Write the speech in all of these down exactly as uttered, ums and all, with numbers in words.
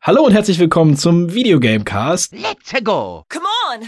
Hallo und herzlich willkommen zum Videogamecast. Let's go! Come on!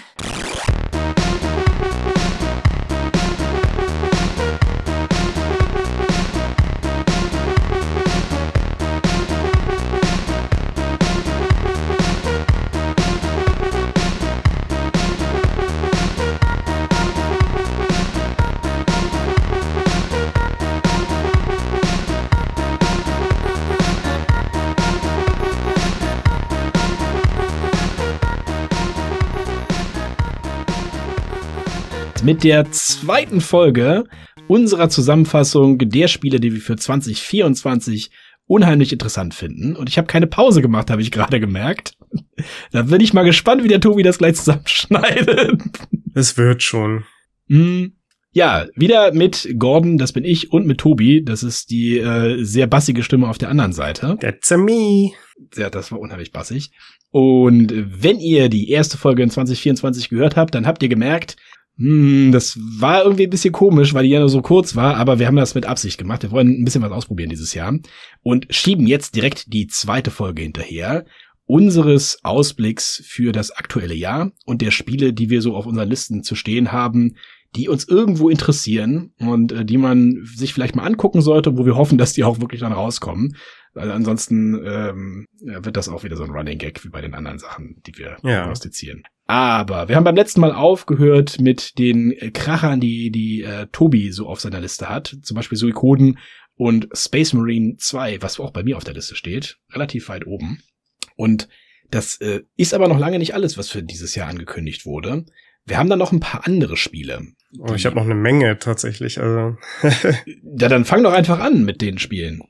Mit der zweiten Folge unserer Zusammenfassung der Spiele, die wir für zwanzig vierundzwanzig unheimlich interessant finden. Und ich habe keine Pause gemacht, habe ich gerade gemerkt. Da bin ich mal gespannt, wie der Tobi das gleich zusammenschneidet. Es wird schon. Mm, ja, wieder mit Gordon, das bin ich, und mit Tobi. Das ist die äh, sehr bassige Stimme auf der anderen Seite. That's a me. Ja, das war unheimlich bassig. Und wenn ihr die erste Folge in zwanzig vierundzwanzig gehört habt, dann habt ihr gemerkt, Hm, das war irgendwie ein bisschen komisch, weil die ja nur so kurz war, aber wir haben das mit Absicht gemacht. Wir wollen ein bisschen was ausprobieren dieses Jahr und schieben jetzt direkt die zweite Folge hinterher unseres Ausblicks für das aktuelle Jahr und der Spiele, die wir so auf unseren Listen zu stehen haben, die uns irgendwo interessieren und äh, die man sich vielleicht mal angucken sollte, wo wir hoffen, dass die auch wirklich dann rauskommen. Weil ansonsten ähm, wird das auch wieder so ein Running Gag wie bei den anderen Sachen, die wir ja. prognostizieren. Aber wir haben beim letzten Mal aufgehört mit den Krachern, die die äh, Tobi so auf seiner Liste hat. Zum Beispiel Suikoden und Space Marine zwei, was auch bei mir auf der Liste steht. Relativ weit oben. Und das äh, ist aber noch lange nicht alles, was für dieses Jahr angekündigt wurde. Wir haben dann noch ein paar andere Spiele. Oh, ich habe noch eine Menge tatsächlich. Also ja, dann fang doch einfach an mit den Spielen.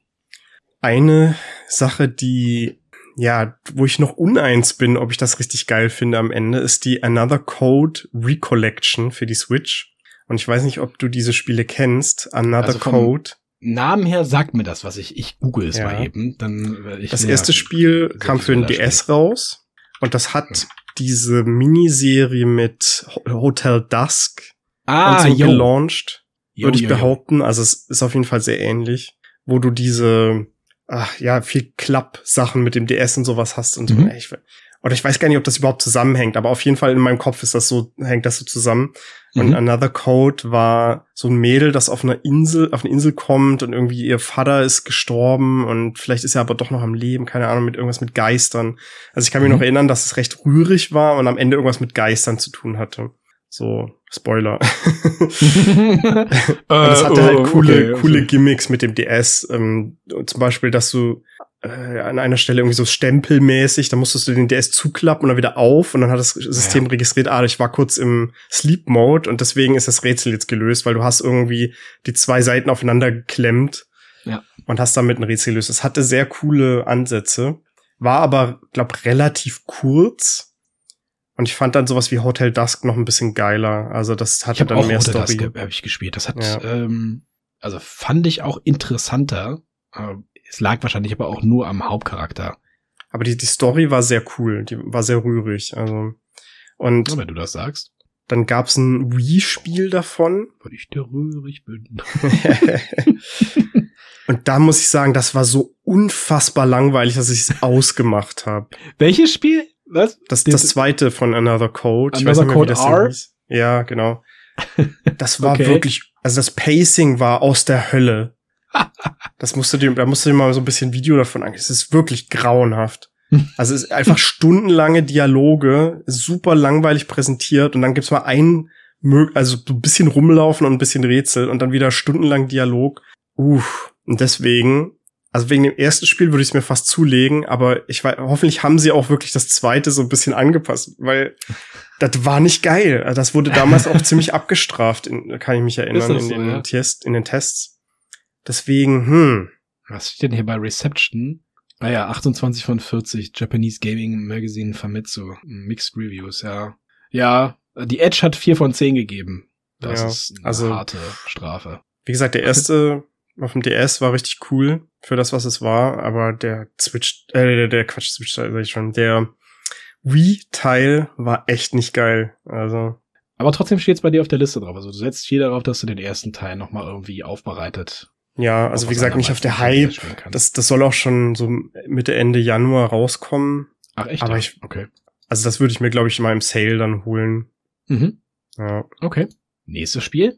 Eine Sache, die, ja, wo ich noch uneins bin, ob ich das richtig geil finde am Ende, ist die Another Code Recollection für die Switch. Und ich weiß nicht, ob du diese Spiele kennst. Another also Code. Namen her sagt mir das, was ich, ich google es ja. mal eben. Dann, ich das erste Spiel kam für den D S raus. Und das hat hm. diese Miniserie mit Hotel Dusk ah, und so yo. gelauncht, yo, würde ich yo, behaupten. Yo. Also es ist auf jeden Fall sehr ähnlich, wo du diese ach ja, viel Klapp-Sachen mit dem D S und sowas hast und so. Mhm. Ich, oder ich weiß gar nicht, ob das überhaupt zusammenhängt, aber auf jeden Fall in meinem Kopf ist das so, hängt das so zusammen. Mhm. Und Another Code war so ein Mädel, das auf einer Insel, auf eine Insel kommt und irgendwie ihr Vater ist gestorben und vielleicht ist er aber doch noch am Leben, keine Ahnung, mit irgendwas mit Geistern. Also ich kann mich mhm. noch erinnern, dass es recht rührig war und am Ende irgendwas mit Geistern zu tun hatte. So, Spoiler. Und es hatte halt coole, okay, coole okay. Gimmicks mit dem D S. Ähm, zum Beispiel, dass du äh, an einer Stelle irgendwie so stempelmäßig, da musstest du den D S zuklappen und dann wieder auf und dann hat das System ja. registriert, ah, ich war kurz im Sleep-Mode und deswegen ist das Rätsel jetzt gelöst, weil du hast irgendwie die zwei Seiten aufeinander geklemmt ja. und hast damit ein Rätsel gelöst. Es hatte sehr coole Ansätze, war aber, glaub, relativ kurz. Und ich fand dann sowas wie Hotel Dusk noch ein bisschen geiler. Also das hatte dann auch mehr Hotel Story. Dusk habe ich gespielt. Das hat, ja. ähm, also fand ich auch interessanter. Es lag wahrscheinlich aber auch nur am Hauptcharakter. Aber die, die Story war sehr cool. Die war sehr rührig. Also und ja, wenn du das sagst. Dann gab's ein Wii-Spiel davon. Weil ich der rührig bin. Und da muss ich sagen, das war so unfassbar langweilig, dass ich es ausgemacht habe. Welches Spiel? Was? Das, das zweite von Another Code. Another ich weiß nicht mehr, Code wie das R? hieß. Ja, genau. Das war okay. wirklich, also das Pacing war aus der Hölle. Das musst du dir, da musst du dir mal so ein bisschen Video davon angucken. Es ist wirklich grauenhaft. Also es ist einfach stundenlange Dialoge, super langweilig präsentiert und dann gibt's mal ein, also so ein bisschen rumlaufen und ein bisschen Rätsel und dann wieder stundenlang Dialog. Uff. Und deswegen, also wegen dem ersten Spiel würde ich es mir fast zulegen, aber ich weiß, hoffentlich haben sie auch wirklich das zweite so ein bisschen angepasst, weil das war nicht geil. Das wurde damals auch ziemlich abgestraft, in, kann ich mich erinnern, in, so, den ja? Test, in den Tests. Deswegen, hm. Was steht denn hier bei Reception? Ah ja, achtundzwanzig von vierzig, Japanese Gaming Magazine Famitsu, Mixed Reviews, ja. Ja, die Edge hat vier von zehn gegeben. Das ja, ist eine also, harte Strafe. Wie gesagt, der erste auf dem D S war richtig cool für das, was es war, aber der Switch, äh, der, der Quatsch, Switch, sag ich schon, der Wii-Teil war echt nicht geil, also. Aber trotzdem steht's bei dir auf der Liste drauf, also du setzt viel darauf, dass du den ersten Teil nochmal irgendwie aufbereitet Ja, also wie gesagt, nicht auf der Hype. Das, das soll auch schon so Mitte, Ende Januar rauskommen. Ach echt? Aber ja? ich, okay. Also das würde ich mir, glaube ich, mal im Sale dann holen. Mhm. Ja. Okay. Nächstes Spiel?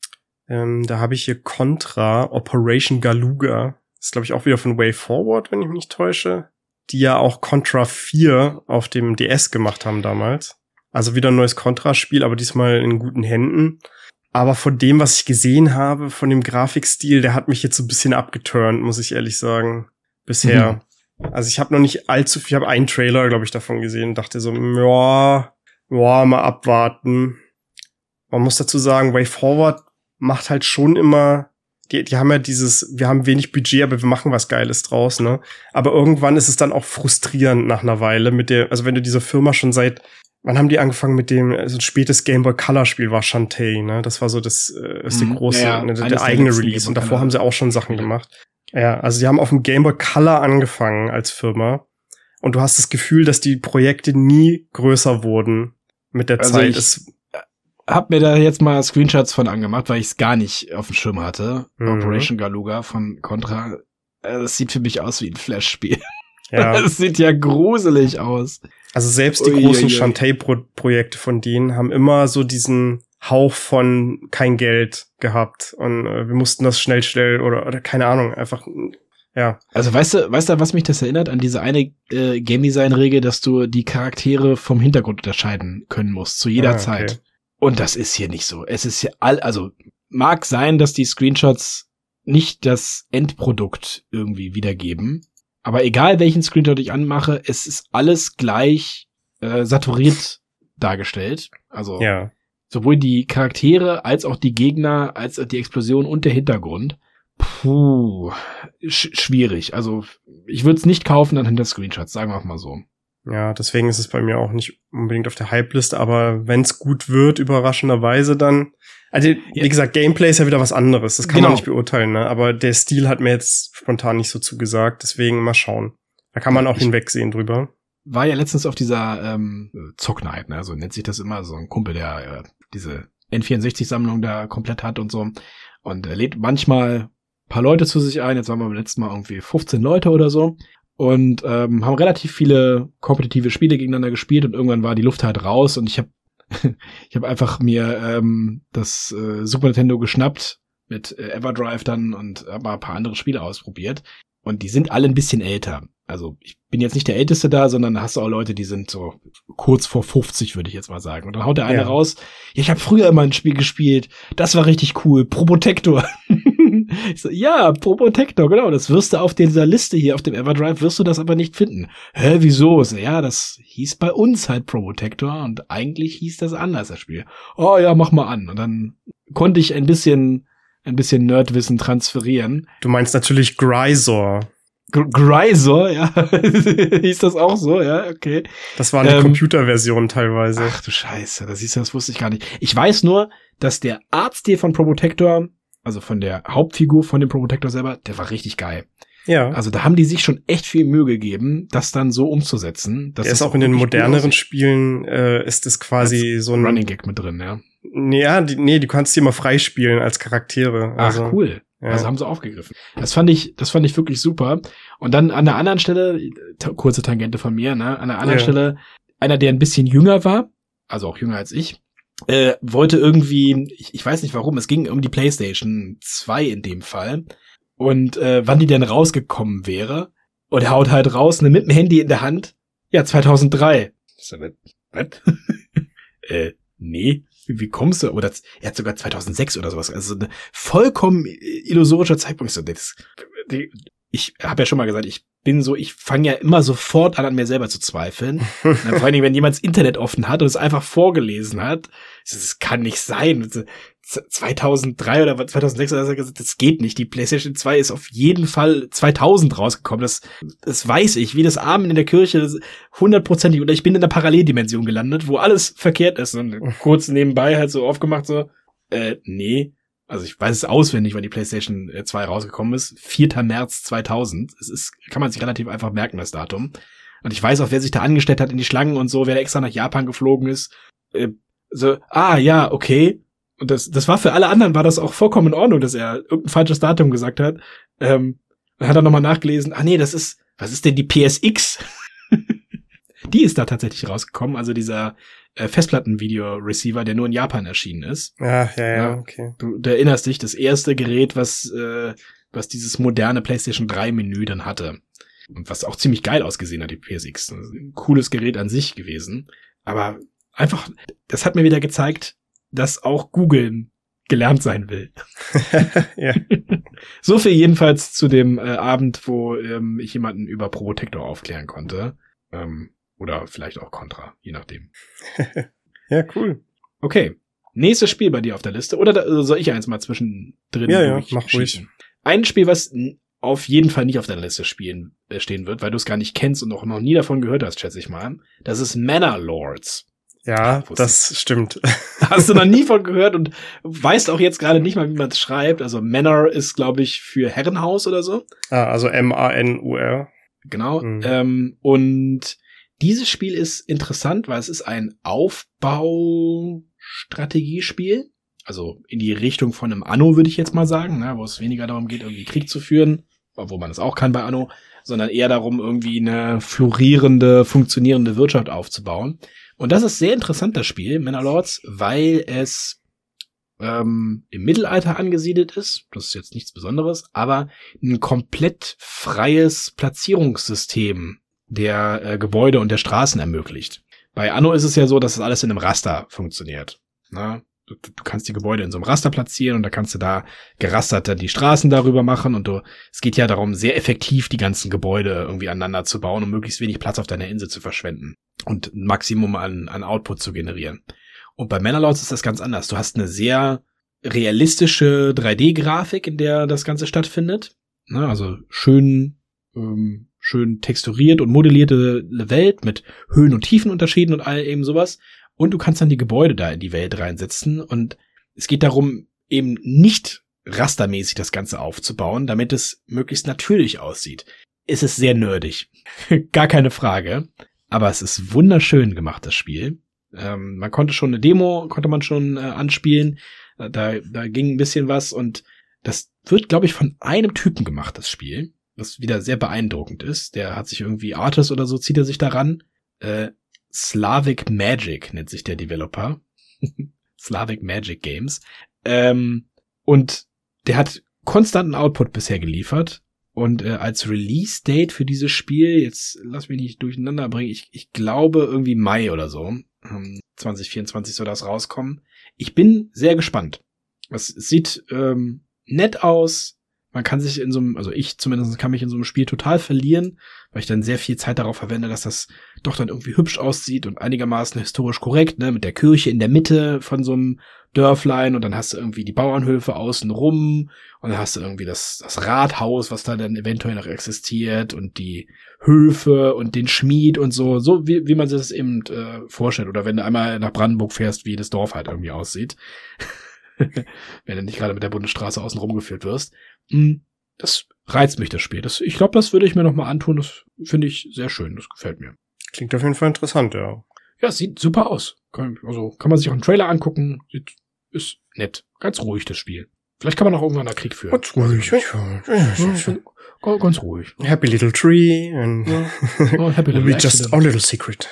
Ähm, da habe ich hier Contra Operation Galuga. Das ist, glaube ich, auch wieder von Way Forward, wenn ich mich nicht täusche. Die ja auch Contra vier auf dem D S gemacht haben damals. Also wieder ein neues Contra-Spiel, aber diesmal in guten Händen. Aber von dem, was ich gesehen habe, von dem Grafikstil, der hat mich jetzt so ein bisschen abgeturnt, muss ich ehrlich sagen. Bisher. Mhm. Also ich habe noch nicht allzu viel, ich habe einen Trailer, glaube ich, davon gesehen und dachte so, ja, ja, mal abwarten. Man muss dazu sagen, Way Forward macht halt schon immer, die, die haben ja dieses, wir haben wenig Budget, aber wir machen was Geiles draus, ne? Aber irgendwann ist es dann auch frustrierend nach einer Weile mit der, also wenn du diese Firma schon seit, wann haben die angefangen mit dem, also ein spätes Game Boy Color Spiel war Shantae, ne? Das war so das, äh, ist die große, ja, ne, der, der eigene Release und davor haben sie auch schon Sachen gemacht. Ja, also die haben auf dem Game Boy Color angefangen als Firma und du hast das Gefühl, dass die Projekte nie größer wurden mit der also Zeit. Ich es hab mir da jetzt mal Screenshots von angemacht, weil ich es gar nicht auf dem Schirm hatte. Mhm. Operation Galuga von Contra. Das sieht für mich aus wie ein Flash-Spiel. Ja. Das sieht ja gruselig aus. Also selbst die ui, großen Shantae-Projekte von denen haben immer so diesen Hauch von kein Geld gehabt und äh, wir mussten das schnell schnell oder oder keine Ahnung, einfach ja. Also weißt du, weißt du, was mich das erinnert an diese eine äh, Game Design Regel, dass du die Charaktere vom Hintergrund unterscheiden können musst zu jeder ah, okay. Zeit. Und das ist hier nicht so. Es ist hier all also mag sein, dass die Screenshots nicht das Endprodukt irgendwie wiedergeben. Aber egal, welchen Screenshot ich anmache, es ist alles gleich äh, saturiert dargestellt. Also ja. sowohl die Charaktere als auch die Gegner, als auch die Explosion und der Hintergrund. Puh, sch- schwierig. Also ich würde es nicht kaufen anhand der Screenshots, sagen wir mal so. Ja, deswegen ist es bei mir auch nicht unbedingt auf der Hype-Liste, aber wenn es gut wird, überraschenderweise dann. Also, wie ja. gesagt, Gameplay ist ja wieder was anderes. Das kann genau. man nicht beurteilen, ne? Aber der Stil hat mir jetzt spontan nicht so zugesagt, deswegen mal schauen. Da kann man auch ich hinwegsehen drüber. War ja letztens auf dieser ähm, Zocknight, ne? So nennt sich das immer, so ein Kumpel, der äh, diese N vierundsechzig-Sammlung da komplett hat und so. Und er lädt manchmal ein paar Leute zu sich ein. Jetzt waren wir beim letzten Mal irgendwie fünfzehn Leute oder so. Und ähm, haben relativ viele kompetitive Spiele gegeneinander gespielt und irgendwann war die Luft halt raus und ich habe ich habe einfach mir ähm, das äh, Super Nintendo geschnappt mit äh, Everdrive dann und habe mal ein paar andere Spiele ausprobiert und die sind alle ein bisschen älter. Also ich bin jetzt nicht der Älteste da, sondern da hast du auch Leute, die sind so kurz vor fünfzig, würde ich jetzt mal sagen. Und dann haut der eine ja. raus, ja, ich habe früher immer ein Spiel gespielt, das war richtig cool, Probotector. Ich so, ja, Probotector, genau, das wirst du auf dieser Liste hier, auf dem Everdrive, wirst du das aber nicht finden. Hä, wieso? So, ja, das hieß bei uns halt Probotector und eigentlich hieß das anders, das Spiel. Oh ja, mach mal an. Und dann konnte ich ein bisschen, ein bisschen Nerdwissen transferieren. Du meinst natürlich Grisor. G- Grisor, ja. Hieß das auch so, ja, okay. Das war eine ähm, Computerversion teilweise. Ach du Scheiße, das siehst du, das wusste ich gar nicht. Ich weiß nur, dass der Artstil von Probotector, also von der Hauptfigur von dem Probotector selber, der war richtig geil. Ja. Also da haben die sich schon echt viel Mühe gegeben, das dann so umzusetzen. Dass der ist auch in den moderneren Spielen, äh, ist es quasi so ein Running Gag mit drin, ja. Ja, die, nee, du kannst die immer freispielen als Charaktere. Also, ach, cool. Ja. Also haben sie aufgegriffen. Das fand ich, das fand ich wirklich super. Und dann an der anderen Stelle, t- kurze Tangente von mir, ne, an der anderen ja. Stelle, einer, der ein bisschen jünger war, also auch jünger als ich, äh, wollte irgendwie, ich, ich weiß nicht warum, es ging um die PlayStation zwei in dem Fall. Und äh, wann die denn rausgekommen wäre. Und er haut halt raus, ne, mit dem Handy in der Hand. Ja, zweitausenddrei. So, was? äh, nee. Wie, wie kommst du? Oder er hat sogar zweitausendsechs oder sowas. Also ein vollkommen illusorischer Zeitpunkt. So, das, die, ich habe ja schon mal gesagt, ich bin so, ich fange ja immer sofort an, an mir selber zu zweifeln. Und dann, vor allen Dingen, wenn jemand das Internet offen hat und es einfach vorgelesen hat. Das kann nicht sein. zweitausenddrei oder zweitausendsechs oder so, das geht nicht. Die PlayStation zwei ist auf jeden Fall zweitausend rausgekommen. Das, das weiß ich. Wie das Abend in der Kirche, hundertprozentig. Oder ich bin in einer Paralleldimension gelandet, wo alles verkehrt ist. Und kurz nebenbei halt so aufgemacht so, äh, nee. Also ich weiß es auswendig, wann die PlayStation zwei rausgekommen ist. vierter März zweitausend. Es ist, kann man sich relativ einfach merken, das Datum. Und ich weiß auch, wer sich da angestellt hat in die Schlangen und so, wer da extra nach Japan geflogen ist. Äh, so, ah, ja, okay. Und das, das war für alle anderen, war das auch vollkommen in Ordnung, dass er irgendein falsches Datum gesagt hat. Ähm, und hat dann nochmal nachgelesen, ah nee, das ist, was ist denn die P S X? Die ist da tatsächlich rausgekommen, also dieser äh, Festplatten-Video-Receiver, der nur in Japan erschienen ist. Ja, ja, ja, okay. Du, du erinnerst dich, das erste Gerät, was äh, was dieses moderne PlayStation drei Menü dann hatte. Und was auch ziemlich geil ausgesehen hat, die P S X. Ein cooles Gerät an sich gewesen. Aber einfach, das hat mir wieder gezeigt, dass auch Google gelernt sein will. Ja. So viel jedenfalls zu dem äh, Abend, wo ähm, ich jemanden über Probotector aufklären konnte. Ähm, oder vielleicht auch Contra, je nachdem. Ja, cool. Okay. Nächstes Spiel bei dir auf der Liste. Oder da, soll ich eins mal zwischendrin Ja, ja, mach ruhig. Ein Spiel, was auf jeden Fall nicht auf deiner Liste spielen, äh, stehen wird, weil du es gar nicht kennst und auch noch nie davon gehört hast, schätze ich mal. Das ist Manor Lords. Ja, Ach, das ich. stimmt. Hast du noch nie von gehört und weißt auch jetzt gerade nicht mal, wie man es schreibt. Also Manor ist, glaube ich, für Herrenhaus oder so. Ah, also M A N U R. Genau. Mhm. Ähm, und dieses Spiel ist interessant, weil es ist ein Aufbaustrategiespiel. Also in die Richtung von einem Anno, würde ich jetzt mal sagen, ne, wo es weniger darum geht, irgendwie Krieg zu führen, obwohl man es auch kann bei Anno, sondern eher darum, irgendwie eine florierende, funktionierende Wirtschaft aufzubauen. Und das ist sehr interessant, das Spiel, Manor Lords, weil es ähm, im Mittelalter angesiedelt ist. Das ist jetzt nichts Besonderes, aber ein komplett freies Platzierungssystem der äh, Gebäude und der Straßen ermöglicht. Bei Anno ist es ja so, dass das alles in einem Raster funktioniert. Na? Du, du kannst die Gebäude in so einem Raster platzieren und da kannst du da gerastert dann die Straßen darüber machen und du, es geht ja darum, sehr effektiv die ganzen Gebäude irgendwie aneinander zu bauen, um möglichst wenig Platz auf deiner Insel zu verschwenden und ein Maximum an, an Output zu generieren. Und bei Manor Lords ist das ganz anders. Du hast eine sehr realistische drei D-Grafik, in der das Ganze stattfindet. Na, also schön, ähm, schön texturiert und modellierte Welt mit Höhen- und Tiefenunterschieden und all eben sowas. Und du kannst dann die Gebäude da in die Welt reinsetzen. Und es geht darum, eben nicht rastermäßig das Ganze aufzubauen, damit es möglichst natürlich aussieht. Es ist sehr nerdig. Gar keine Frage. Aber es ist wunderschön gemacht, das Spiel. Ähm, man konnte schon eine Demo, konnte man schon äh, anspielen. Da, da ging ein bisschen was. Und das wird, glaube ich, von einem Typen gemacht, das Spiel. Was wieder sehr beeindruckend ist. Der hat sich irgendwie Artist oder so, zieht er sich daran. Äh, Slavic Magic nennt sich der Developer. Slavic Magic Games. Ähm, und der hat konstanten Output bisher geliefert. Und äh, als Release-Date für dieses Spiel, jetzt lass mich nicht durcheinander bringen, ich, ich glaube irgendwie Mai oder so, ähm, zwanzig vierundzwanzig soll das rauskommen. Ich bin sehr gespannt. Es sieht ähm, nett aus. Man kann sich in so einem, also ich zumindest kann mich in so einem Spiel total verlieren, weil ich dann sehr viel Zeit darauf verwende, dass das doch dann irgendwie hübsch aussieht und einigermaßen historisch korrekt, ne, mit der Kirche in der Mitte von so einem Dörflein und dann hast du irgendwie die Bauernhöfe außen rum und dann hast du irgendwie das, das Rathaus, was da dann eventuell noch existiert und die Höfe und den Schmied und so, so wie, wie man sich das eben äh, vorstellt. Oder wenn du einmal nach Brandenburg fährst, wie das Dorf halt irgendwie aussieht. Wenn du nicht gerade mit der Bundesstraße außen rumgeführt wirst. Das reizt mich, das Spiel. Das, ich glaube, das würde ich mir noch mal antun. Das finde ich sehr schön. Das gefällt mir. Klingt auf jeden Fall interessant, ja. Ja, es sieht super aus. Kann, also kann man sich auch einen Trailer angucken. Sieht, ist nett. Ganz ruhig, das Spiel. Vielleicht kann man auch irgendwann einen Krieg führen. Ganz ruhig. Ja, ganz ruhig. Happy little tree and ja. Oh, happy little we just our little secret.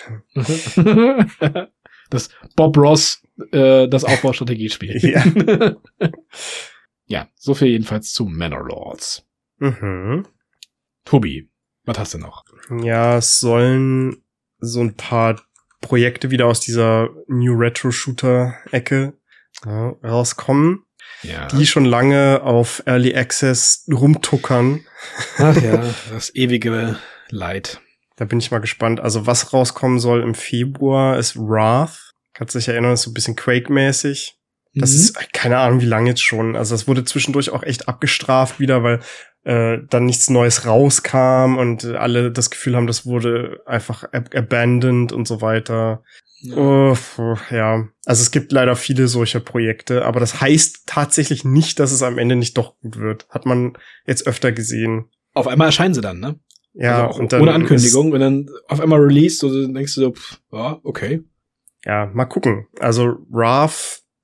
Das Bob Ross, äh, das Aufbaustrategiespiel. Ja. Ja, so viel jedenfalls zu Manor Lords. Mhm. Tobi, was hast du noch? Ja, es sollen so ein paar Projekte wieder aus dieser New Retro Shooter Ecke ja, rauskommen, ja. Die schon lange auf Early Access rumtuckern. Ach ja, das ewige Leid. Da bin ich mal gespannt. Also was rauskommen soll im Februar ist Wrath. Kannst du dich erinnern, das ist so ein bisschen Quake-mäßig. Das mhm. ist, keine Ahnung, wie lange jetzt schon. Also das wurde zwischendurch auch echt abgestraft wieder, weil äh, dann nichts Neues rauskam und alle das Gefühl haben, das wurde einfach ab- abandoned und so weiter. Ja. Oh, ja, also es gibt leider viele solcher Projekte, aber das heißt tatsächlich nicht, dass es am Ende nicht doch gut wird. Hat man jetzt öfter gesehen. Auf einmal erscheinen sie dann, ne? Ja, also auch und dann ohne Ankündigung, und dann auf einmal released, so denkst du so, pff, ja, okay. Ja, mal gucken. Also Wrath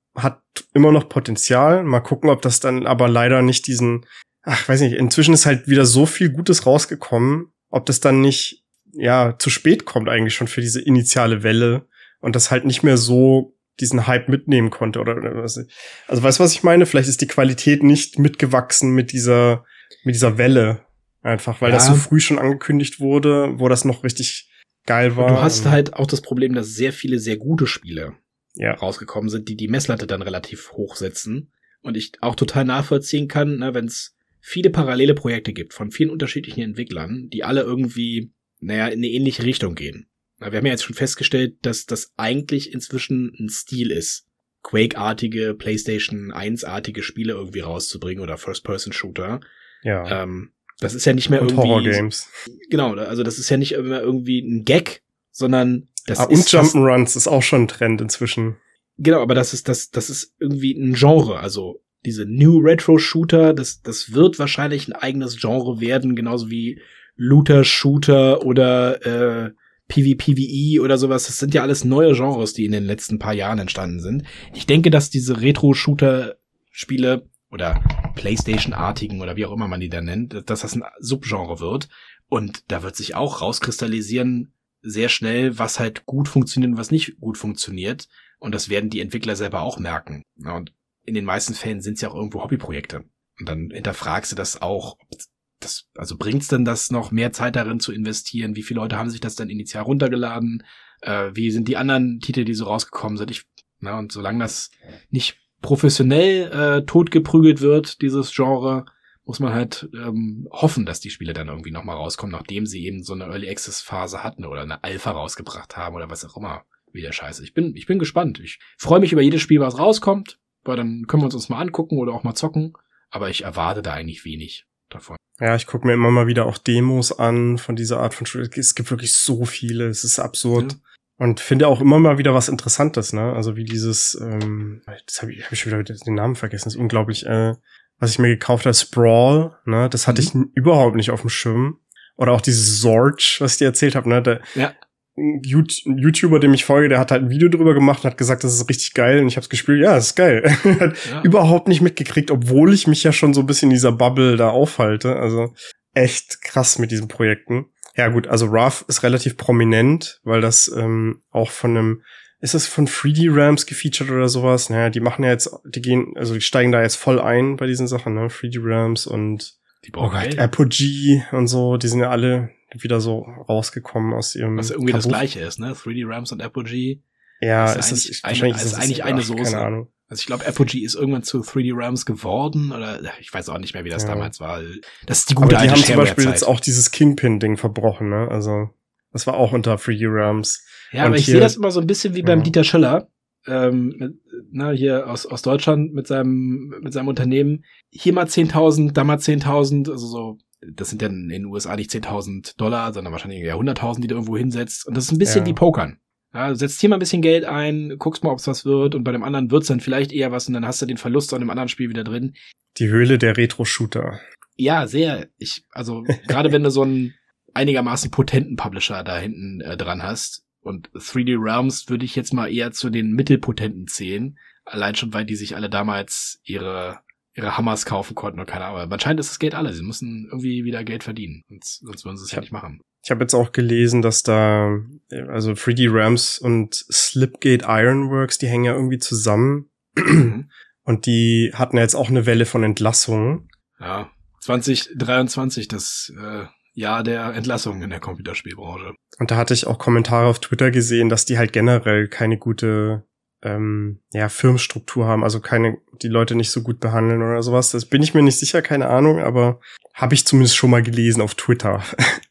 hat immer noch Potenzial. Mal gucken, ob das dann aber leider nicht diesen, ach, weiß nicht, inzwischen ist halt wieder so viel Gutes rausgekommen, ob das dann nicht, ja, zu spät kommt eigentlich schon für diese initiale Welle und das halt nicht mehr so diesen Hype mitnehmen konnte oder, oder was. Also weißt du, was ich meine? Vielleicht ist die Qualität nicht mitgewachsen mit dieser, mit dieser Welle. Einfach, weil ja. das so früh schon angekündigt wurde, wo das noch richtig geil war. Und du hast halt auch das Problem, dass sehr viele sehr gute Spiele ja. rausgekommen sind, die die Messlatte dann relativ hoch setzen. Und ich auch total nachvollziehen kann, ne, wenn es viele parallele Projekte gibt von vielen unterschiedlichen Entwicklern, die alle irgendwie, naja, in eine ähnliche Richtung gehen. Wir haben ja jetzt schon festgestellt, dass das eigentlich inzwischen ein Stil ist, Quake-artige, PlayStation eins-artige Spiele irgendwie rauszubringen oder First-Person-Shooter. Ja. Ähm, das ist ja nicht mehr und irgendwie... Horror-Games. Genau, also das ist ja nicht immer irgendwie ein Gag, sondern das ah, ist... Und Jump'n'Runs ist auch schon ein Trend inzwischen. Genau, aber das ist, das, das ist irgendwie ein Genre, also diese New Retro-Shooter, das, das wird wahrscheinlich ein eigenes Genre werden, genauso wie Looter-Shooter oder äh, PvPvE oder sowas. Das sind ja alles neue Genres, die in den letzten paar Jahren entstanden sind. Ich denke, dass diese Retro-Shooter-Spiele oder PlayStation-artigen oder wie auch immer man die dann nennt, dass das ein Subgenre wird. Und da wird sich auch rauskristallisieren sehr schnell, was halt gut funktioniert und was nicht gut funktioniert. Und das werden die Entwickler selber auch merken. Und in den meisten Fällen sind es ja auch irgendwo Hobbyprojekte. Und dann hinterfragst du das auch, ob das, also bringt's denn das noch, mehr Zeit darin zu investieren? Wie viele Leute haben sich das dann initial runtergeladen? Äh, wie sind die anderen Titel, die so rausgekommen sind? Ich, na, und solange das nicht professionell äh, totgeprügelt wird, dieses Genre, muss man halt ähm, hoffen, dass die Spiele dann irgendwie nochmal rauskommen, nachdem sie eben so eine Early Access Phase hatten oder eine Alpha rausgebracht haben oder was auch immer. Wie der Scheiße. Ich bin, ich bin gespannt. Ich freue mich über jedes Spiel, was rauskommt, weil dann können wir uns uns mal angucken oder auch mal zocken. Aber ich erwarte da eigentlich wenig davon. Ja, ich gucke mir immer mal wieder auch Demos an von dieser Art von Spiel. Es gibt wirklich so viele. Es ist absurd. Ja. Und finde auch immer mal wieder was Interessantes, ne? Also wie dieses, ähm, das habe ich, hab ich schon wieder den Namen vergessen. Das ist unglaublich. Äh, was ich mir gekauft habe, Sprawl, ne? Das hatte mhm. ich überhaupt nicht auf dem Schirm. Oder auch dieses Zorch, was ich dir erzählt habe, ne? Der, ja. Ein YouTuber, dem ich folge, der hat halt ein Video drüber gemacht und hat gesagt, das ist richtig geil. Und ich habe es gespielt, ja, das ist geil. hat ja. überhaupt nicht mitgekriegt, obwohl ich mich ja schon so ein bisschen in dieser Bubble da aufhalte. Also echt krass mit diesen Projekten. Ja gut, also Rough ist relativ prominent, weil das ähm, auch von einem, ist das von drei D Realms gefeatured oder sowas? Naja, die machen ja jetzt, die gehen, also die steigen da jetzt voll ein bei diesen Sachen, ne? drei D Realms und die oh Gott, Apogee und so, die sind ja alle wieder so rausgekommen aus ihrem was irgendwie Kabuff. Das Gleiche ist, ne? drei D Realms und Apogee. Ja, ist es ist eine, wahrscheinlich ist, ist ist eigentlich eine ach, Soße. Keine Ahnung. Also ich glaube, Apogee ist irgendwann zu drei D Realms geworden oder ich weiß auch nicht mehr, wie das ja. damals war. Das ist die gute Aber die alte haben zum Beispiel Zeit. Jetzt auch dieses Kingpin-Ding verbrochen, ne? Also das war auch unter drei D Realms. Ja, und aber ich sehe das immer so ein bisschen wie beim ja. Dieter Schiller. Ähm, mit, na, hier aus, aus Deutschland mit seinem, mit seinem Unternehmen. Hier mal zehntausend, da mal zehntausend, also so. Das sind ja in den U S A nicht zehntausend Dollar, sondern wahrscheinlich eher hunderttausend, die du irgendwo hinsetzt. Und das ist ein bisschen ja. wie Pokern. Ja, du setzt hier mal ein bisschen Geld ein, guckst mal, ob es was wird. Und bei dem anderen wird's dann vielleicht eher was. Und dann hast du den Verlust an dem anderen Spiel wieder drin. Die Höhle der Retro-Shooter. Ja, sehr. Ich, also gerade wenn du so einen einigermaßen potenten Publisher da hinten äh, dran hast. Und drei D Realms würde ich jetzt mal eher zu den mittelpotenten zählen. Allein schon, weil die sich alle damals ihre... ihre Hammers kaufen konnten oder keine Ahnung. Aber anscheinend ist das Geld alle. Sie müssen irgendwie wieder Geld verdienen. Sonst, sonst würden sie es ja nicht machen. Ich habe jetzt auch gelesen, dass da, also drei D Realms und Slipgate Ironworks, die hängen ja irgendwie zusammen. Mhm. Und die hatten ja jetzt auch eine Welle von Entlassungen. Ja, zwanzig dreiundzwanzig, das äh, Jahr der Entlassungen in der Computerspielbranche. Und da hatte ich auch Kommentare auf Twitter gesehen, dass die halt generell keine gute ähm, ja, Firmenstruktur haben, also keine, die Leute nicht so gut behandeln oder sowas. Das bin ich mir nicht sicher, keine Ahnung, aber habe ich zumindest schon mal gelesen auf Twitter.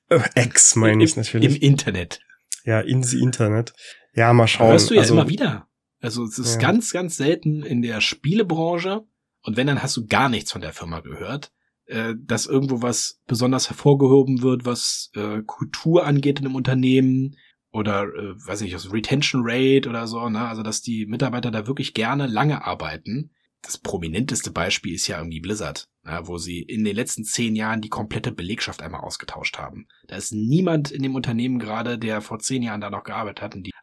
X meine ich natürlich. Im Internet. Ja, in the Internet. Ja, mal schauen. Aber hörst du ja also, immer wieder. Also es ist ja. ganz, ganz selten in der Spielebranche, und wenn, dann hast du gar nichts von der Firma gehört, äh, dass irgendwo was besonders hervorgehoben wird, was äh, Kultur angeht in einem Unternehmen, oder, äh, weiß nicht, also Retention Rate oder so, ne, also dass die Mitarbeiter da wirklich gerne lange arbeiten. Das prominenteste Beispiel ist ja irgendwie Blizzard, ja, wo sie in den letzten zehn Jahren die komplette Belegschaft einmal ausgetauscht haben. Da ist niemand in dem Unternehmen gerade, der vor zehn Jahren da noch gearbeitet hat, und die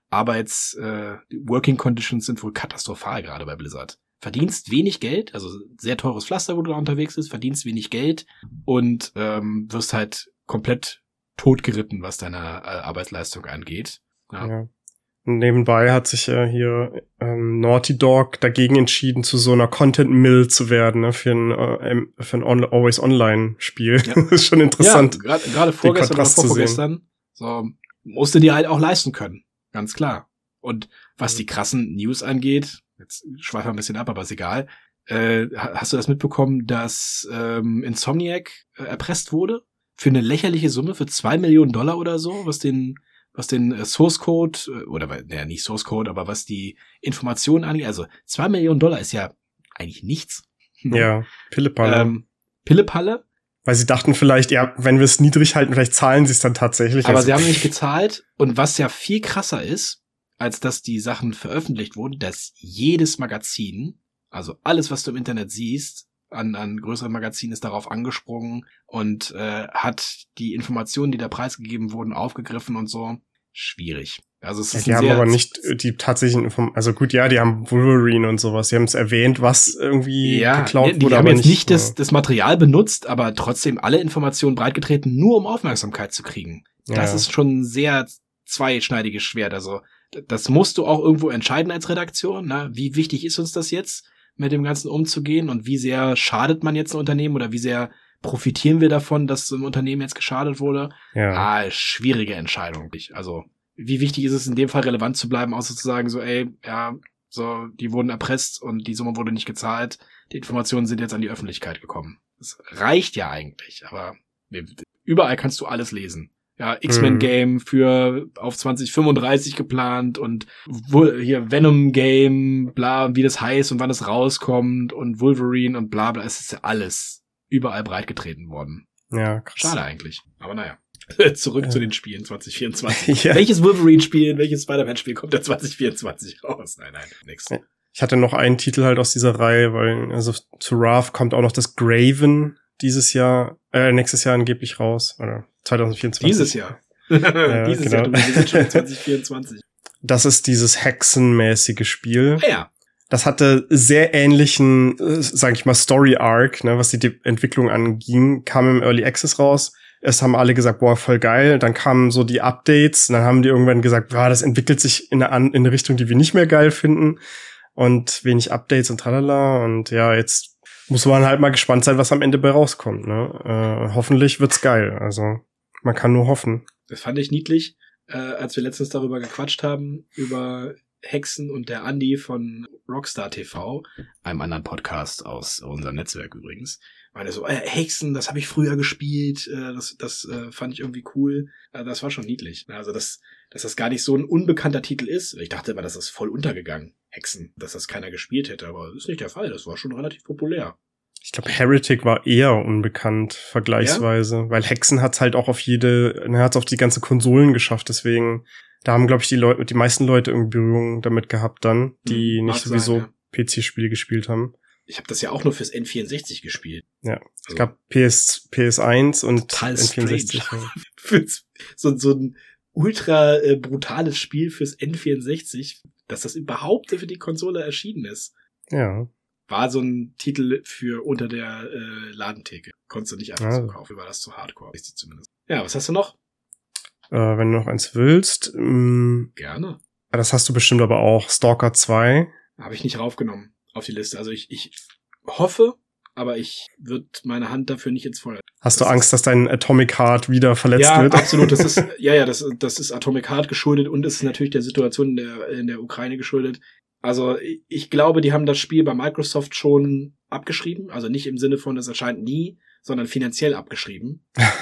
Arbeits, äh, Working Conditions sind wohl katastrophal gerade bei Blizzard. Verdienst wenig Geld, also sehr teures Pflaster, wo du da unterwegs bist, verdienst wenig Geld und ähm, wirst halt komplett totgeritten, was deine äh, Arbeitsleistung angeht. Ja. Ja. Nebenbei hat sich ja hier ähm, Naughty Dog dagegen entschieden, zu so einer Content Mill zu werden, ne, für ein, äh, für ein On- Always Online Spiel. Ja. Das ist schon interessant. Ja, gerade vorgestern oder vorgestern, so, musst du dir halt auch leisten können. Ganz klar. Und was die krassen News angeht, jetzt schweifen wir ein bisschen ab, aber ist egal, äh, hast du das mitbekommen, dass ähm, Insomniac äh, erpresst wurde? Für eine lächerliche Summe, für zwei Millionen Dollar oder so, was den was den Source Code, oder naja, nicht Source Code, aber was die Informationen angeht, also zwei Millionen Dollar ist ja eigentlich nichts. Ja, Pillepalle. Ähm, Pillepalle. Weil sie dachten vielleicht, ja, wenn wir es niedrig halten, vielleicht zahlen sie es dann tatsächlich. Aber also, sie haben nicht gezahlt. Und was ja viel krasser ist, als dass die Sachen veröffentlicht wurden, dass jedes Magazin, also alles, was du im Internet siehst, an, an größeren Magazinen ist darauf angesprungen und äh, hat die Informationen, die da preisgegeben wurden, aufgegriffen und so. Schwierig. Also es ist ja, die ein haben aber nicht die tatsächlichen Informationen, also gut, ja, die haben Wolverine und sowas, die haben es erwähnt, was irgendwie ja, geklaut die, die wurde, haben aber jetzt nicht, nicht das, ja. das Material benutzt, aber trotzdem alle Informationen breitgetreten, nur um Aufmerksamkeit zu kriegen. Ja. Das ist schon ein sehr zweischneidiges Schwert. Also das musst du auch irgendwo entscheiden als Redaktion. Ne? Wie wichtig ist uns das jetzt, mit dem Ganzen umzugehen und wie sehr schadet man jetzt ein Unternehmen oder wie sehr profitieren wir davon, dass so ein Unternehmen jetzt geschadet wurde? Ja. Ah, schwierige Entscheidung. Also wie wichtig ist es in dem Fall relevant zu bleiben, außer zu sagen so, ey, ja, so, die wurden erpresst und die Summe wurde nicht gezahlt. Die Informationen sind jetzt an die Öffentlichkeit gekommen. Das reicht ja eigentlich, aber überall kannst du alles lesen. Ja, X-Men-Game für auf zwanzig fünfunddreißig geplant und wo, hier Venom-Game, bla, und wie das heißt und wann es rauskommt und Wolverine und bla bla. Es ist ja alles überall breitgetreten worden. Ja, krass. Schade eigentlich. Aber naja. Zurück ja. zu den Spielen zwanzig vierundzwanzig. Ja. Welches Wolverine-Spiel, welches Spider-Man-Spiel kommt da zwanzig vierundzwanzig raus? Nein, nein, nix. Ich hatte noch einen Titel halt aus dieser Reihe, weil also zu Wrath kommt auch noch das Graven dieses Jahr, äh, nächstes Jahr angeblich raus. Oder zwanzig vierundzwanzig. Dieses Jahr. Ja, dieses genau. Jahr, wir sind schon zwanzig vierundzwanzig. Das ist dieses hexenmäßige Spiel. Ah, ja. Das hatte sehr ähnlichen, äh, sag ich mal, Story Arc, ne, was die De- Entwicklung anging, kam im Early Access raus. Erst haben alle gesagt, boah, voll geil. Dann kamen so die Updates. Und dann haben die irgendwann gesagt, boah, das entwickelt sich in eine, in eine Richtung, die wir nicht mehr geil finden. Und wenig Updates und tralala. Und ja, jetzt muss man halt mal gespannt sein, was am Ende bei rauskommt. Ne? Äh, hoffentlich wird's geil. Also man kann nur hoffen. Das fand ich niedlich, äh, als wir letztens darüber gequatscht haben, über Hexen und der Andi von Rockstar T V, einem anderen Podcast aus unserem Netzwerk übrigens, meinte so, äh, Hexen, das habe ich früher gespielt, äh, das das äh, fand ich irgendwie cool. Äh, das war schon niedlich. Also, dass, dass das gar nicht so ein unbekannter Titel ist. Ich dachte immer, das ist voll untergegangen, Hexen, dass das keiner gespielt hätte, aber das ist nicht der Fall. Das war schon relativ populär. Ich glaube, Heretic war eher unbekannt, vergleichsweise, ja? Weil Hexen hat's halt auch auf jede, ne, hat's auf die ganze Konsolen geschafft, deswegen, da haben, glaube ich, die Leute, die meisten Leute irgendwie Berührung damit gehabt dann, die hm, nicht sowieso sein, ja. P C-Spiele gespielt haben. Ich habe das ja auch nur fürs N vierundsechzig gespielt. Ja, also, es gab P S, P S eins und total N vierundsechzig. Für's, so, so ein ultra äh, brutales Spiel fürs N vierundsechzig, dass das überhaupt für die Konsole erschienen ist. Ja. War so ein Titel für unter der äh, Ladentheke. Konntest du nicht einfach also. so kaufen, war das zu hardcore, ist die zumindest. Ja, was hast du noch? Äh, wenn du noch eins willst. Mh, Gerne. Das hast du bestimmt aber auch. Stalker zwei. Habe ich nicht raufgenommen auf die Liste. Also ich, ich hoffe, aber ich würde meine Hand dafür nicht ins Feuer. Hast du Angst, dass dein Atomic Heart wieder verletzt ja, wird? Ja, absolut. Das ist, ja, ja, das, das ist Atomic Heart geschuldet und ist natürlich der Situation in der, in der Ukraine geschuldet. Also ich glaube, die haben das Spiel bei Microsoft schon abgeschrieben. Also nicht im Sinne von, es erscheint nie, sondern finanziell abgeschrieben.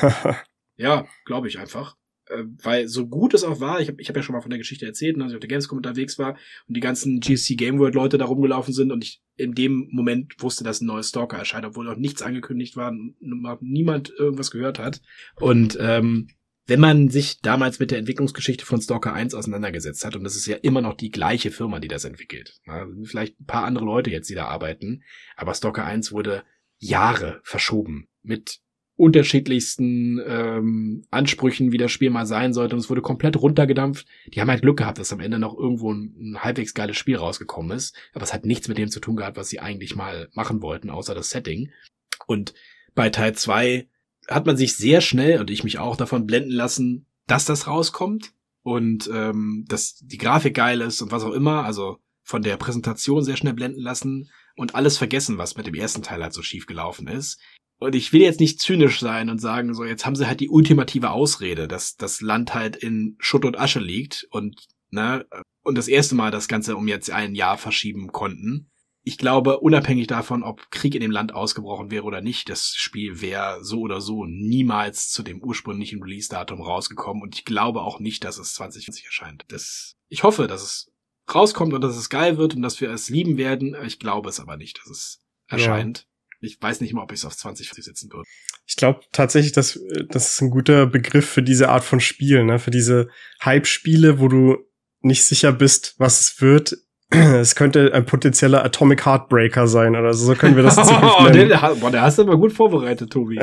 Ja, glaube ich einfach. Äh, weil so gut es auch war, ich habe ich hab ja schon mal von der Geschichte erzählt, als ich auf der Gamescom unterwegs war und die ganzen G S C Game World Leute da rumgelaufen sind und ich in dem Moment wusste, dass ein neues Stalker erscheint, obwohl noch nichts angekündigt war und niemand irgendwas gehört hat. Und ähm, wenn man sich damals mit der Entwicklungsgeschichte von Stalker eins auseinandergesetzt hat, und das ist ja immer noch die gleiche Firma, die das entwickelt, na, vielleicht ein paar andere Leute jetzt, die da arbeiten, aber Stalker eins wurde Jahre verschoben mit unterschiedlichsten ähm, Ansprüchen, wie das Spiel mal sein sollte. Und es wurde komplett runtergedampft. Die haben halt Glück gehabt, dass am Ende noch irgendwo ein, ein halbwegs geiles Spiel rausgekommen ist. Aber es hat nichts mit dem zu tun gehabt, was sie eigentlich mal machen wollten, außer das Setting. Und bei Teil zwei hat man sich sehr schnell, und ich mich auch, davon blenden lassen, dass das rauskommt. Und ähm, dass die Grafik geil ist und was auch immer. Also von der Präsentation sehr schnell blenden lassen und alles vergessen, was mit dem ersten Teil halt so schief gelaufen ist. Und ich will jetzt nicht zynisch sein und sagen, so, jetzt haben sie halt die ultimative Ausrede, dass das Land halt in Schutt und Asche liegt und, ne, und das erste Mal das Ganze um jetzt ein Jahr verschieben konnten. Ich glaube, unabhängig davon, ob Krieg in dem Land ausgebrochen wäre oder nicht, das Spiel wäre so oder so niemals zu dem ursprünglichen Release-Datum rausgekommen. Und ich glaube auch nicht, dass es zwanzig zwanzig erscheint. Das, ich hoffe, dass es rauskommt und dass es geil wird und dass wir es lieben werden. Ich glaube es aber nicht, dass es erscheint. Ja. Ich weiß nicht mal, ob ich es auf zwanzig setzen würde. Ich glaube tatsächlich, dass das ist ein guter Begriff für diese Art von Spiel, ne? Für diese Hype-Spiele, wo du nicht sicher bist, was es wird. Es könnte ein potenzieller Atomic Heartbreaker sein oder so. So können wir das in Zukunft nennen. nennen. Der, boah, der hast du aber gut vorbereitet, Tobi.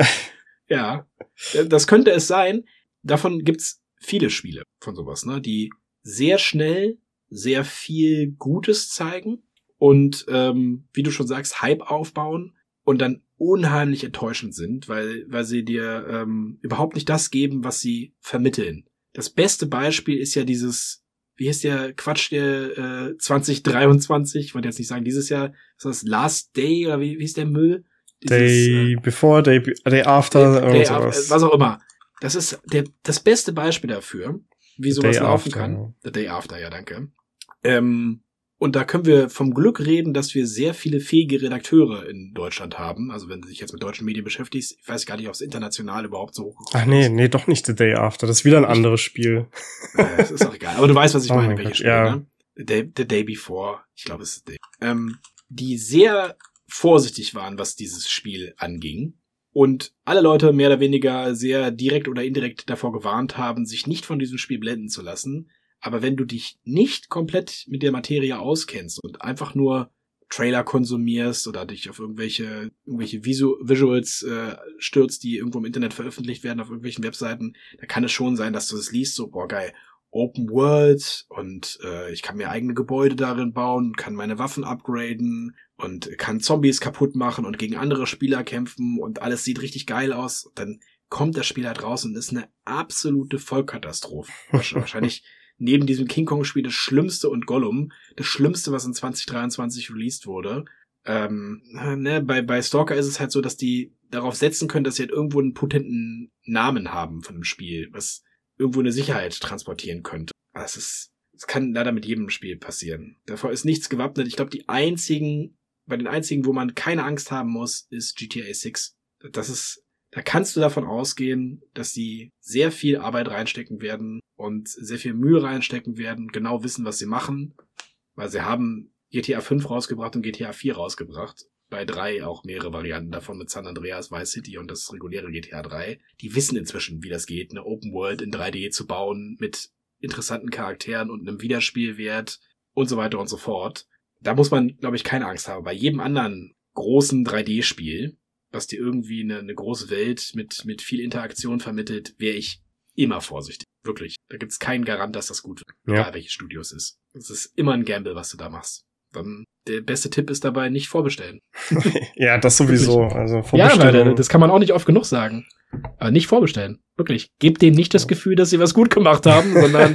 Ja, das könnte es sein. Davon gibt's viele Spiele von sowas, ne? Die sehr schnell sehr viel Gutes zeigen und, ähm, wie du schon sagst, Hype aufbauen. Und dann unheimlich enttäuschend sind, weil weil sie dir ähm, überhaupt nicht das geben, was sie vermitteln. Das beste Beispiel ist ja dieses, wie heißt der Quatsch, der äh, zwanzig dreiundzwanzig, ich wollte jetzt nicht sagen dieses Jahr, ist das Last Day oder wie, wie ist der Müll? Dieses, day äh, before, day, day after, day, day after, was auch immer. Das ist der das beste Beispiel dafür, wie sowas laufen after. kann. The Day After, ja, danke. Ähm, Und da können wir vom Glück reden, dass wir sehr viele fähige Redakteure in Deutschland haben. Also wenn du dich jetzt mit deutschen Medien beschäftigst, ich weiß gar nicht, ob es international überhaupt so hochgekommen ist. Ach nee, nee, doch nicht The Day After. Das ist wieder ein anderes Spiel. Äh, das ist auch egal. Aber du weißt, was ich oh meine, welches Spiel, ja. ne? The Day, the Day Before. Ich glaube, es ist The Day. Ähm, die sehr vorsichtig waren, was dieses Spiel anging. Und alle Leute mehr oder weniger sehr direkt oder indirekt davor gewarnt haben, sich nicht von diesem Spiel blenden zu lassen. Aber wenn du dich nicht komplett mit der Materie auskennst und einfach nur Trailer konsumierst oder dich auf irgendwelche irgendwelche Visu- Visuals äh, stürzt, die irgendwo im Internet veröffentlicht werden, auf irgendwelchen Webseiten, da kann es schon sein, dass du das liest, so, boah, geil, Open World und äh, ich kann mir eigene Gebäude darin bauen, kann meine Waffen upgraden und kann Zombies kaputt machen und gegen andere Spieler kämpfen und alles sieht richtig geil aus. Und dann kommt das Spiel halt raus und ist eine absolute Vollkatastrophe. Wahrscheinlich neben diesem King Kong-Spiel das Schlimmste und Gollum, das Schlimmste, was in zwanzig dreiundzwanzig released wurde. Ähm, ne, bei, bei Stalker ist es halt so, dass die darauf setzen können, dass sie halt irgendwo einen potenten Namen haben von dem Spiel, was irgendwo eine Sicherheit transportieren könnte. Das ist, das kann leider mit jedem Spiel passieren. Davor ist nichts gewappnet. Ich glaube, die einzigen, bei den einzigen, wo man keine Angst haben muss, ist G T A sechs. Das ist, da kannst du davon ausgehen, dass die sehr viel Arbeit reinstecken werden und sehr viel Mühe reinstecken werden, genau wissen, was sie machen, weil sie haben G T A fünf rausgebracht und G T A vier rausgebracht. Bei drei auch mehrere Varianten davon mit San Andreas, Vice City und das reguläre G T A drei. Die wissen inzwischen, wie das geht, eine Open World in drei D zu bauen mit interessanten Charakteren und einem Wiederspielwert und so weiter und so fort. Da muss man, glaube ich, keine Angst haben. Bei jedem anderen großen drei D-Spiel, was dir irgendwie eine, eine große Welt mit mit viel Interaktion vermittelt, wäre ich immer vorsichtig. Wirklich. Da gibt's keinen Garant, dass das gut wird, ja. egal welches Studio es ist. Es ist immer ein Gamble, was du da machst. Dann der beste Tipp ist dabei, nicht vorbestellen. Ja, das sowieso. Wirklich. Also vorbestellen. Ja, Leute, das kann man auch nicht oft genug sagen. Aber nicht vorbestellen. Wirklich. Gebt denen nicht das Gefühl, dass sie was gut gemacht haben, sondern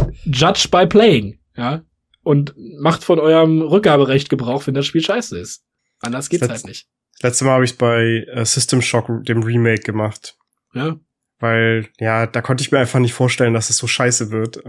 judge by playing. Ja. Und macht von eurem Rückgaberecht Gebrauch, wenn das Spiel scheiße ist. Anders geht's das halt nicht. Das letzte Mal habe ich bei uh, System Shock, dem Remake, gemacht. Ja. Weil, ja, da konnte ich mir einfach nicht vorstellen, dass es so scheiße wird.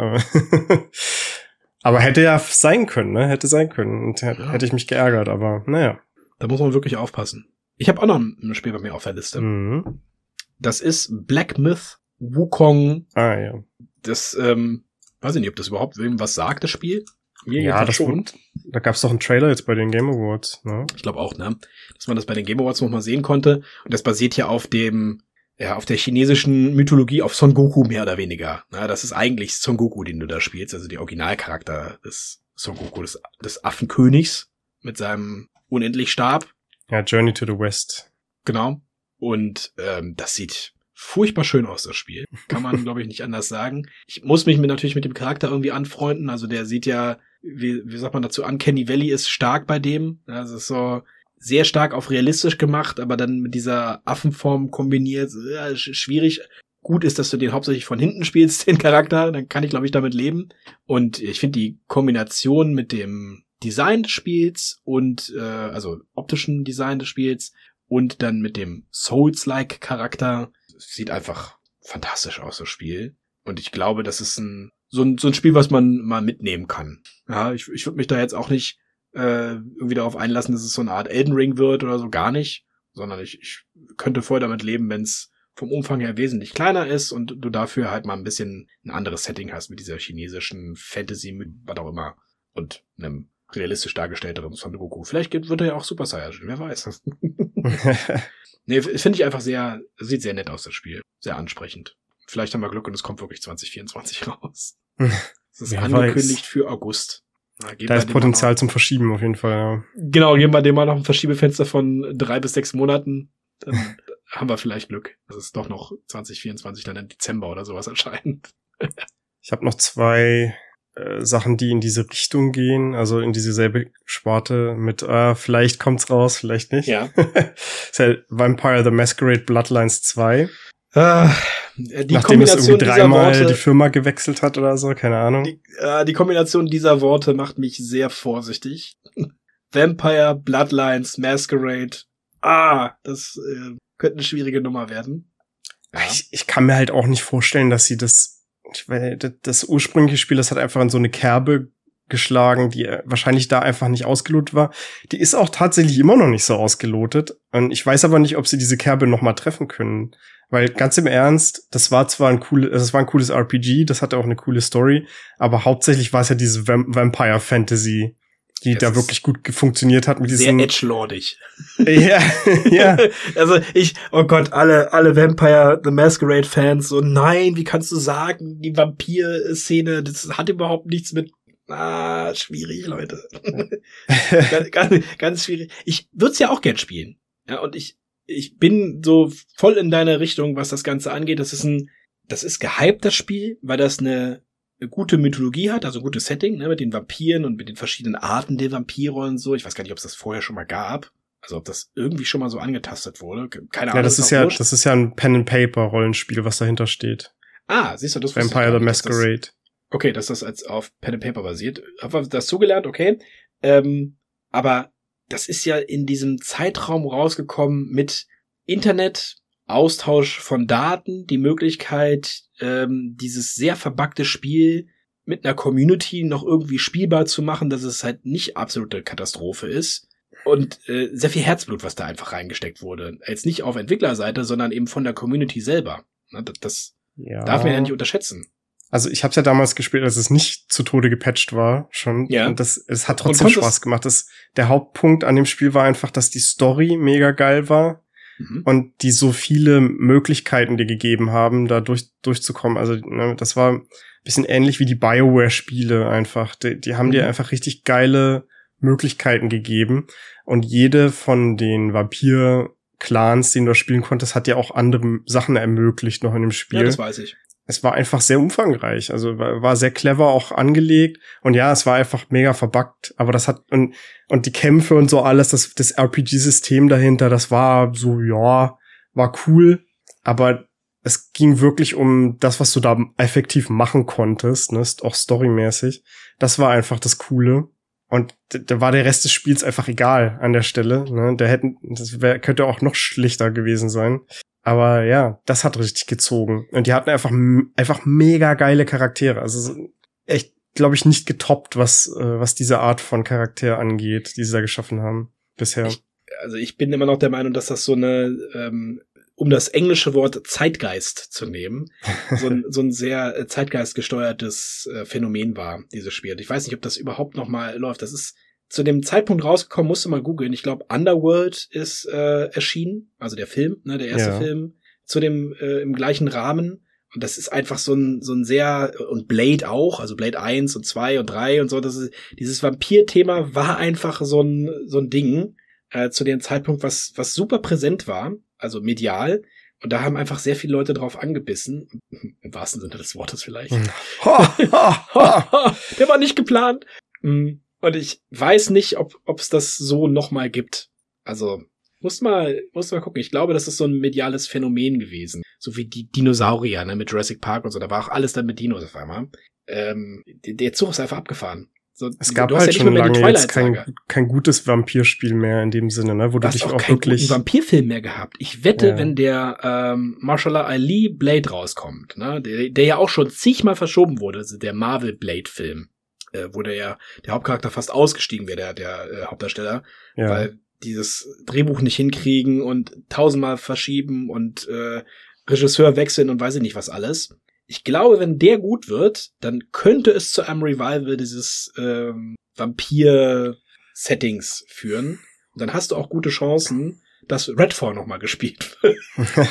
Aber hätte ja sein können, ne? Hätte sein können. Und hätte, ja. hätte ich mich geärgert, aber naja. Da muss man wirklich aufpassen. Ich habe auch noch ein Spiel bei mir auf der Liste. Mhm. Das ist Black Myth Wukong. Ah, ja. Das, ähm, weiß ich nicht, ob das überhaupt wem was sagt, das Spiel. Mir ja, das schon. Wurde, da gab's doch einen Trailer jetzt bei den Game Awards, ne? Ich glaube auch, ne? Dass man das bei den Game Awards noch mal sehen konnte. Und das basiert ja auf dem, ja, auf der chinesischen Mythologie, auf Son Goku mehr oder weniger. Na, das ist eigentlich Son Goku, den du da spielst, also der Originalcharakter des Son Goku, des, des Affenkönigs mit seinem unendlich Stab. Ja, Journey to the West. Genau. Und ähm, das sieht furchtbar schön aus, das Spiel. Kann man, glaube ich, nicht anders sagen. Ich muss mich mit, natürlich mit dem Charakter irgendwie anfreunden. Also der sieht ja, wie, wie sagt man dazu, Uncanny Valley ist stark bei dem. Also es ist so sehr stark auf realistisch gemacht, aber dann mit dieser Affenform kombiniert. Ja, schwierig. Gut ist, dass du den hauptsächlich von hinten spielst, den Charakter. Dann kann ich, glaube ich, damit leben. Und ich finde die Kombination mit dem Design des Spiels und, äh, also optischen Design des Spiels und dann mit dem Souls-like Charakter sieht einfach fantastisch aus, das Spiel. Und ich glaube, das ist ein so ein, so ein Spiel, was man mal mitnehmen kann. Ja, ich, ich würde mich da jetzt auch nicht äh, irgendwie darauf einlassen, dass es so eine Art Elden Ring wird oder so, gar nicht. Sondern ich, ich könnte voll damit leben, wenn es vom Umfang her wesentlich kleiner ist und du dafür halt mal ein bisschen ein anderes Setting hast mit dieser chinesischen Fantasy, mit was auch immer, und einem realistisch dargestellteren Son Goku. Vielleicht wird er ja auch Super Saiyajin, wer weiß. Nee, finde ich einfach sehr, sieht sehr nett aus, das Spiel. Sehr ansprechend. Vielleicht haben wir Glück und es kommt wirklich zwanzig vierundzwanzig raus. Es ist Wer angekündigt weiß. für August. Na, Da ist Potenzial zum Verschieben auf jeden Fall, ja. Genau, geben wir dem mal noch ein Verschiebefenster von drei bis sechs Monaten. Dann haben wir vielleicht Glück, dass es doch noch zwanzig vierundzwanzig dann im Dezember oder sowas erscheint. Ich habe noch zwei äh, Sachen, die in diese Richtung gehen, also in diese selbe Sparte mit, äh, vielleicht kommt's raus, vielleicht nicht. Ja. Ist ja Vampire the Masquerade Bloodlines zwei. Äh, die Nachdem es Kombination irgendwie dieser dreimal Worte, die Firma gewechselt hat oder so, keine Ahnung. die, äh, die Kombination dieser Worte macht mich sehr vorsichtig. Vampire, Bloodlines, Masquerade. Ah, das äh, könnte eine schwierige Nummer werden. Ja. Ich, ich kann mir halt auch nicht vorstellen, dass sie das, ich weiß, das, das ursprüngliche Spiel, das hat einfach in so eine Kerbe geschlagen, die wahrscheinlich da einfach nicht ausgelotet war. Die ist auch tatsächlich immer noch nicht so ausgelotet. Und ich weiß aber nicht, ob sie diese Kerbe noch mal treffen können. Weil ganz im Ernst, das war zwar ein cooles, das war ein cooles R P G, das hatte auch eine coole Story, aber hauptsächlich war es ja diese Vamp- Vampire Fantasy, die Das da ist wirklich gut funktioniert hat mit sehr diesem. edgelordig. Ja, ja. Also ich, oh Gott, alle, alle Vampire the Masquerade Fans so, nein, wie kannst du sagen, die Vampir-Szene, das hat überhaupt nichts mit, ah, schwierig, Leute. ganz, ganz, ganz schwierig. Ich würde es ja auch gern spielen. Ja, und ich, ich bin so voll in deine Richtung, was das Ganze angeht. Das ist ein, das ist gehypt, das Spiel, weil das eine, eine gute Mythologie hat, also ein gutes Setting, ne, mit den Vampiren und mit den verschiedenen Arten der Vampire und so. Ich weiß gar nicht, ob es das vorher schon mal gab. Also ob das irgendwie schon mal so angetastet wurde. Keine Ahnung. Ja, das ist ja, wurscht. das ist ja ein Pen-and-Paper-Rollenspiel, was dahinter steht. Ah, siehst du, das wusste ich Vampire gar the nicht, dass das- Masquerade. Okay, dass das als auf Pen and Paper basiert. Hab wir das zugelernt, okay. Ähm, aber das ist ja in diesem Zeitraum rausgekommen mit Internet, Austausch von Daten, die Möglichkeit, ähm, dieses sehr verbuggte Spiel mit einer Community noch irgendwie spielbar zu machen, dass es halt nicht absolute Katastrophe ist. Und äh, sehr viel Herzblut, was da einfach reingesteckt wurde. Jetzt nicht auf Entwicklerseite, sondern eben von der Community selber. Na, das, das Ja. darf man ja nicht unterschätzen. Also ich habe es ja damals gespielt, als es nicht zu Tode gepatcht war schon. Ja. Und das, es hat Und trotzdem konntest- Spaß gemacht. Das, der Hauptpunkt an dem Spiel war einfach, dass die Story mega geil war Mhm. und die so viele Möglichkeiten dir gegeben haben, da durch, durchzukommen. Also ne, das war ein bisschen ähnlich wie die BioWare-Spiele einfach. Die, die haben Mhm. dir einfach richtig geile Möglichkeiten gegeben. Und jede von den Vampir-Clans, die du da spielen konntest, hat dir auch andere Sachen ermöglicht noch in dem Spiel. Ja, das weiß ich. Es war einfach sehr umfangreich, also war, war sehr clever auch angelegt und ja, es war einfach mega verbuggt, aber das hat und und die Kämpfe und so alles, das das R P G-System dahinter, das war so, ja, war cool, aber es ging wirklich um das, was du da effektiv machen konntest, ne, auch storymäßig. Das war einfach das Coole. Und d- da war der Rest des Spiels einfach egal an der Stelle, ne, der hätten das wär, könnte auch noch schlichter gewesen sein. Aber ja, das hat richtig gezogen. Und die hatten einfach, einfach mega geile Charaktere. Also so echt, glaube ich, nicht getoppt, was, äh, was diese Art von Charakter angeht, die sie da geschaffen haben bisher. Ich, also ich bin immer noch der Meinung, dass das so eine, ähm, um das englische Wort Zeitgeist zu nehmen, so ein, so ein sehr zeitgeistgesteuertes äh, Phänomen war, dieses Spiel. Und ich weiß nicht, ob das überhaupt noch mal läuft. Das ist zu dem Zeitpunkt rausgekommen, musste mal googeln. Ich glaube, Underworld ist äh, erschienen, also der Film, ne, der erste Ja. Film, zu dem äh, im gleichen Rahmen. Und das ist einfach so ein so ein sehr, und Blade auch, also Blade eins und zwei und drei und so. Das ist, dieses Vampir-Thema war einfach so ein so ein Ding äh, zu dem Zeitpunkt, was was super präsent war. also medial. Und da haben einfach sehr viele Leute drauf angebissen. Im wahrsten Sinne des Wortes vielleicht. Der war nicht geplant. Und ich weiß nicht, ob es das so nochmal gibt. Also, muss mal, muss mal gucken. Ich glaube, das ist so ein mediales Phänomen gewesen. So wie die Dinosaurier, ne, mit Jurassic Park und so. Da war auch alles dann mit Dinos auf einmal. Ähm, der Zug ist einfach abgefahren. So, es gab halt ja schon lange jetzt kein, kein gutes Vampirspiel mehr in dem Sinne, ne, wo du, du dich auch, auch wirklich guten Vampirfilm mehr gehabt. Ich wette, ja. wenn der ähm, Mahershala Ali Blade rauskommt, ne, der, der ja auch schon zigmal verschoben wurde, also der Marvel Blade Film, äh, wo der ja der Hauptcharakter fast ausgestiegen wäre, der der äh, Hauptdarsteller, ja. weil dieses Drehbuch nicht hinkriegen und tausendmal verschieben und äh, Regisseur wechseln und weiß ich nicht was alles. Ich glaube, wenn der gut wird, dann könnte es zu einem Revival dieses ähm, Vampir-Settings führen. Und dann hast du auch gute Chancen, dass Redfall nochmal gespielt wird.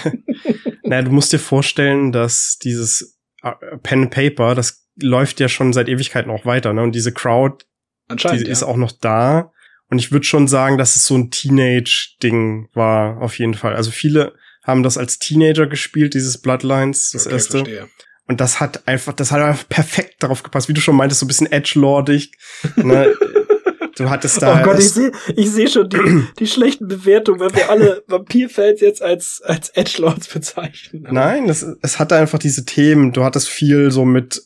Naja, du musst dir vorstellen, dass dieses Pen and Paper, das läuft ja schon seit Ewigkeiten auch weiter, ne? Und diese Crowd, Anscheinend, die ja. ist auch noch da. Und ich würde schon sagen, dass es so ein Teenage-Ding war, auf jeden Fall. Also viele haben das als Teenager gespielt, dieses Bloodlines, das okay, erste. Verstehe. Und das hat einfach, das hat einfach perfekt darauf gepasst, wie du schon meintest, so ein bisschen edgelordig. Ne? Du hattest da. Oh Gott, ich sehe ich seh schon die, die schlechten Bewertungen, weil wir alle Vampir-Fans jetzt als, als Edgelords bezeichnen. Nein, das, es hatte einfach diese Themen. Du hattest viel so mit,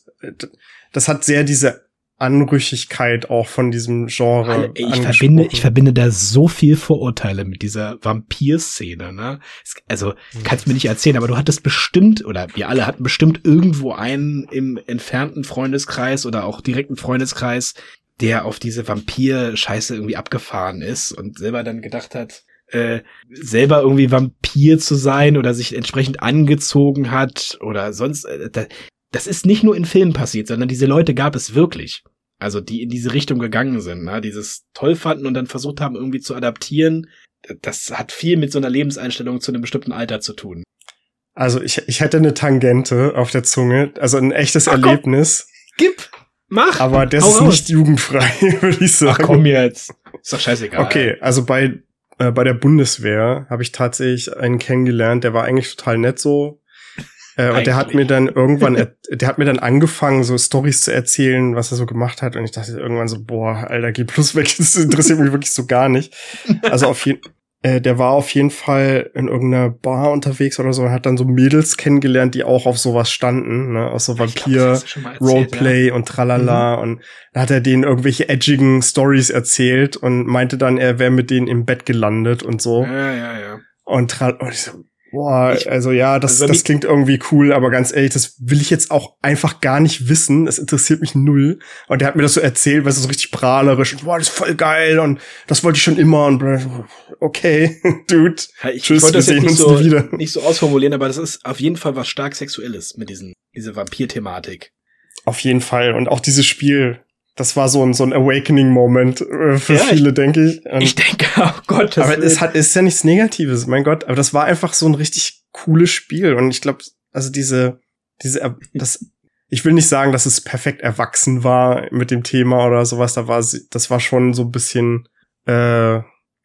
das hat sehr diese Anrüchigkeit auch von diesem Genre. Alle, ey, ich verbinde, ich verbinde da so viel Vorurteile mit dieser Vampir-Szene, ne? Also, kannst mir nicht erzählen, aber du hattest bestimmt, oder wir alle hatten bestimmt irgendwo einen im entfernten Freundeskreis oder auch direkten Freundeskreis, der auf diese Vampir-Scheiße irgendwie abgefahren ist und selber dann gedacht hat, äh, selber irgendwie Vampir zu sein oder sich entsprechend angezogen hat oder sonst, äh, das ist nicht nur in Filmen passiert, sondern diese Leute gab es wirklich. Also die in diese Richtung gegangen sind, ne? Dieses toll fanden und dann versucht haben, irgendwie zu adaptieren. Das hat viel mit so einer Lebenseinstellung zu einem bestimmten Alter zu tun. Also ich, ich hätte eine Tangente auf der Zunge, also ein echtes Ach, Komm. Erlebnis. Gib! Mach! Aber das Hau ist raus. Nicht jugendfrei, würde ich sagen. Ach komm jetzt. Ist doch scheißegal. Okay, also bei, äh, bei der Bundeswehr habe ich tatsächlich einen kennengelernt, der war eigentlich total nett so. Äh, und der hat mir dann irgendwann, der hat mir dann angefangen, so Storys zu erzählen, was er so gemacht hat. Und ich dachte irgendwann so, boah, Alter, geh plus weg, das interessiert mich wirklich so gar nicht. Also auf jeden äh, der war auf jeden Fall in irgendeiner Bar unterwegs oder so und hat dann so Mädels kennengelernt, die auch auf sowas standen, ne, aus so Vampir, Roleplay ja. und tralala. Mhm. Und da hat er denen irgendwelche edgigen Stories erzählt und meinte dann, er wäre mit denen im Bett gelandet und so. Ja, ja, ja. Und, tra- und ich so, boah, ich, also ja, das, also das klingt irgendwie cool, aber ganz ehrlich, das will ich jetzt auch einfach gar nicht wissen. Das interessiert mich null. Und der hat mir das so erzählt, weil es so richtig prahlerisch und boah, das ist voll geil und das wollte ich schon immer und okay, dude, ja, ich, tschüss, ich wollte wir das sehen jetzt nicht uns so, nie wieder. nicht so ausformulieren, aber das ist auf jeden Fall was stark Sexuelles mit diesen, diese Vampir-Thematik. Auf jeden Fall. Und auch dieses Spiel, das war so ein, so ein Awakening-Moment äh, für ja, viele, ich, denke ich. Und ich denke, oh Gott. Das aber es hat, ist ja nichts Negatives, mein Gott. Aber das war einfach so ein richtig cooles Spiel. Und ich glaube, also diese, diese, das, ich will nicht sagen, dass es perfekt erwachsen war mit dem Thema oder sowas. Da war, das war schon so ein bisschen, äh,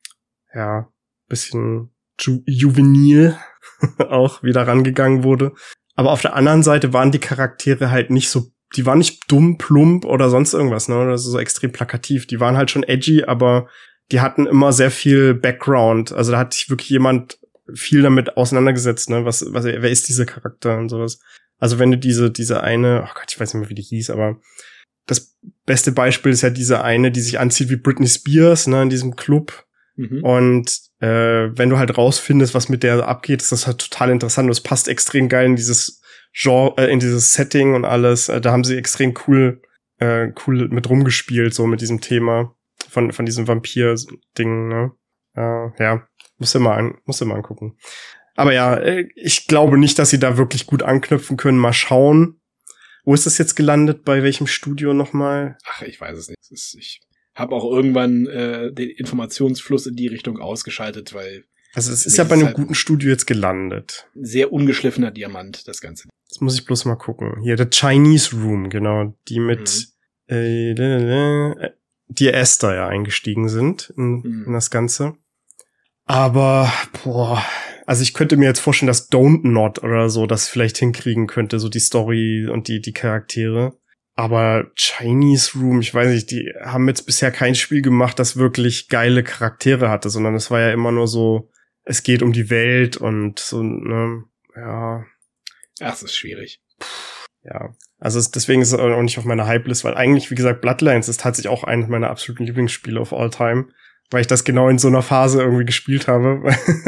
ja, bisschen ju- juvenil auch wieder rangegangen wurde. Aber auf der anderen Seite waren die Charaktere halt nicht so, die waren nicht dumm, plump oder sonst irgendwas, ne, oder so extrem plakativ. Die waren halt schon edgy, aber die hatten immer sehr viel Background. Also da hat sich wirklich jemand viel damit auseinandergesetzt, ne, was, was, wer ist dieser Charakter und sowas. Also wenn du diese, diese eine, oh Gott, ich weiß nicht mehr, wie die hieß, aber das beste Beispiel ist ja diese eine, die sich anzieht wie Britney Spears, ne, in diesem Club. Mhm. Und äh, wenn du halt rausfindest, was mit der abgeht, ist das halt total interessant. Und es passt extrem geil in dieses Genre, äh, in dieses Setting und alles. Äh, da haben sie extrem cool, äh, cool mit rumgespielt, so mit diesem Thema von von diesem Vampir-Ding. Ne? Äh, ja, musst du mal an, musst du mal angucken. Aber ja, äh, ich glaube nicht, dass sie da wirklich gut anknüpfen können. Mal schauen. Wo ist das jetzt gelandet? Bei welchem Studio nochmal? Ach, ich weiß es nicht. Das ist, ich habe auch irgendwann äh, den Informationsfluss in die Richtung ausgeschaltet, weil also es ist ja bei einem halt guten Studio jetzt gelandet. Sehr ungeschliffener Diamant, das Ganze. Das muss ich bloß mal gucken. Hier, The Chinese Room, genau. Die mit mhm. äh, die Esther ja eingestiegen sind in, mhm. in das Ganze. Aber, boah, also ich könnte mir jetzt vorstellen, dass Don't Not oder so das vielleicht hinkriegen könnte, so die Story und die die Charaktere. Aber Chinese Room, ich weiß nicht, die haben jetzt bisher kein Spiel gemacht, das wirklich geile Charaktere hatte, sondern es war ja immer nur so, es geht um die Welt und so, ne, ja. Ach, das ist schwierig. Ja, also es, deswegen ist es auch nicht auf meiner Hype-List, weil eigentlich, wie gesagt, Bloodlines ist tatsächlich auch eines meiner absoluten Lieblingsspiele of all time, weil ich das genau in so einer Phase irgendwie gespielt habe.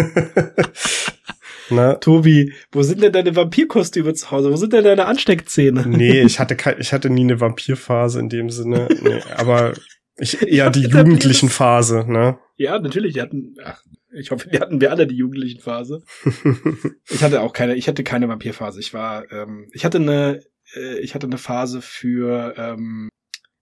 Na? Tobi, wo sind denn deine Vampirkostüme zu Hause? Wo sind denn deine Ansteckzähne? Nee, ich hatte kein, ich hatte nie eine Vampirphase in dem Sinne, nee, aber ich eher die jugendlichen Phase, ne? Ja, natürlich, die hatten, ach, ich hoffe, die hatten wir alle die jugendlichen Phase. Ich hatte auch keine, ich hatte keine Vampirphase. Ich war, ähm, ich hatte eine, äh, ich hatte eine Phase für, ähm,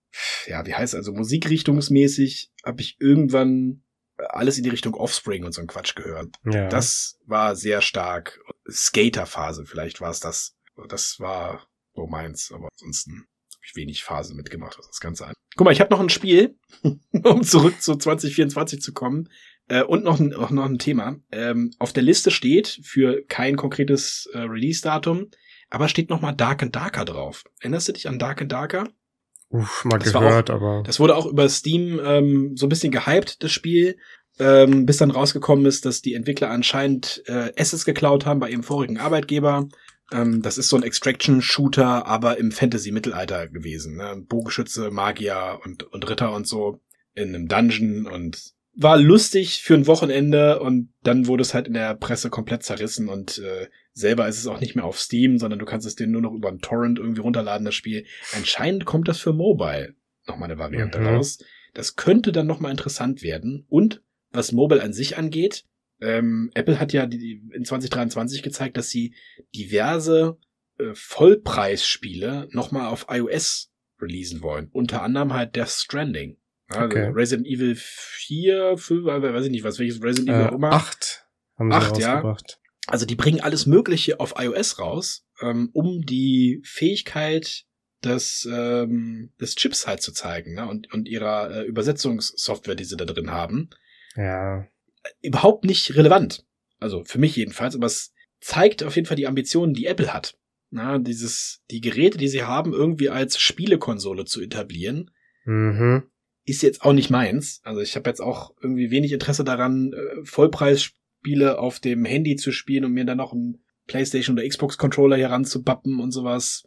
ja, wie heißt also musikrichtungsmäßig habe ich irgendwann alles in die Richtung Offspring und so ein Quatsch gehört. Ja. Das war sehr stark. Skater-Phase, vielleicht war es das. Das war so meins, aber ansonsten habe ich wenig Phase mitgemacht, was das Ganze an. Guck mal, ich habe noch ein Spiel, um zurück zu zwanzig vierundzwanzig zu kommen. Äh, und noch ein, auch noch ein Thema. Ähm, auf der Liste steht für kein konkretes äh, Release-Datum, aber steht noch mal Dark and Darker drauf. Erinnerst du dich an Dark and Darker? Uff, mal das gehört, auch, aber... Das wurde auch über Steam ähm, so ein bisschen gehypt, das Spiel, ähm, bis dann rausgekommen ist, dass die Entwickler anscheinend äh, Assets geklaut haben bei ihrem vorigen Arbeitgeber. Ähm, das ist so ein Extraction-Shooter, aber im Fantasy-Mittelalter gewesen. Ne? Bogenschütze, Magier und, und Ritter und so in einem Dungeon und war lustig für ein Wochenende und dann wurde es halt in der Presse komplett zerrissen und äh, selber ist es auch nicht mehr auf Steam, sondern du kannst es dir nur noch über einen Torrent irgendwie runterladen, das Spiel. Anscheinend kommt das für Mobile nochmal eine Variante mhm. raus. Das könnte dann nochmal interessant werden. Und was Mobile an sich angeht, ähm, Apple hat ja die, in zwanzig dreiundzwanzig gezeigt, dass sie diverse äh, Vollpreisspiele nochmal auf iOS releasen wollen. Unter anderem halt Death Stranding. Also okay. Resident Evil vier, fünf, weiß ich nicht, was welches Resident Evil äh, auch immer. acht haben sie acht, ja. Also die bringen alles Mögliche auf iOS raus, ähm, um die Fähigkeit des ähm, des Chips halt zu zeigen, ne? Und und ihrer äh, Übersetzungssoftware, die sie da drin haben. Ja. Überhaupt nicht relevant. Also für mich jedenfalls, aber es zeigt auf jeden Fall die Ambitionen, die Apple hat. Na, dieses die Geräte, die sie haben, irgendwie als Spielekonsole zu etablieren. Mhm. Ist jetzt auch nicht meins. Also ich habe jetzt auch irgendwie wenig Interesse daran, äh, Vollpreisspiele auf dem Handy zu spielen und mir dann noch einen PlayStation oder Xbox-Controller hier ranzubappen und sowas.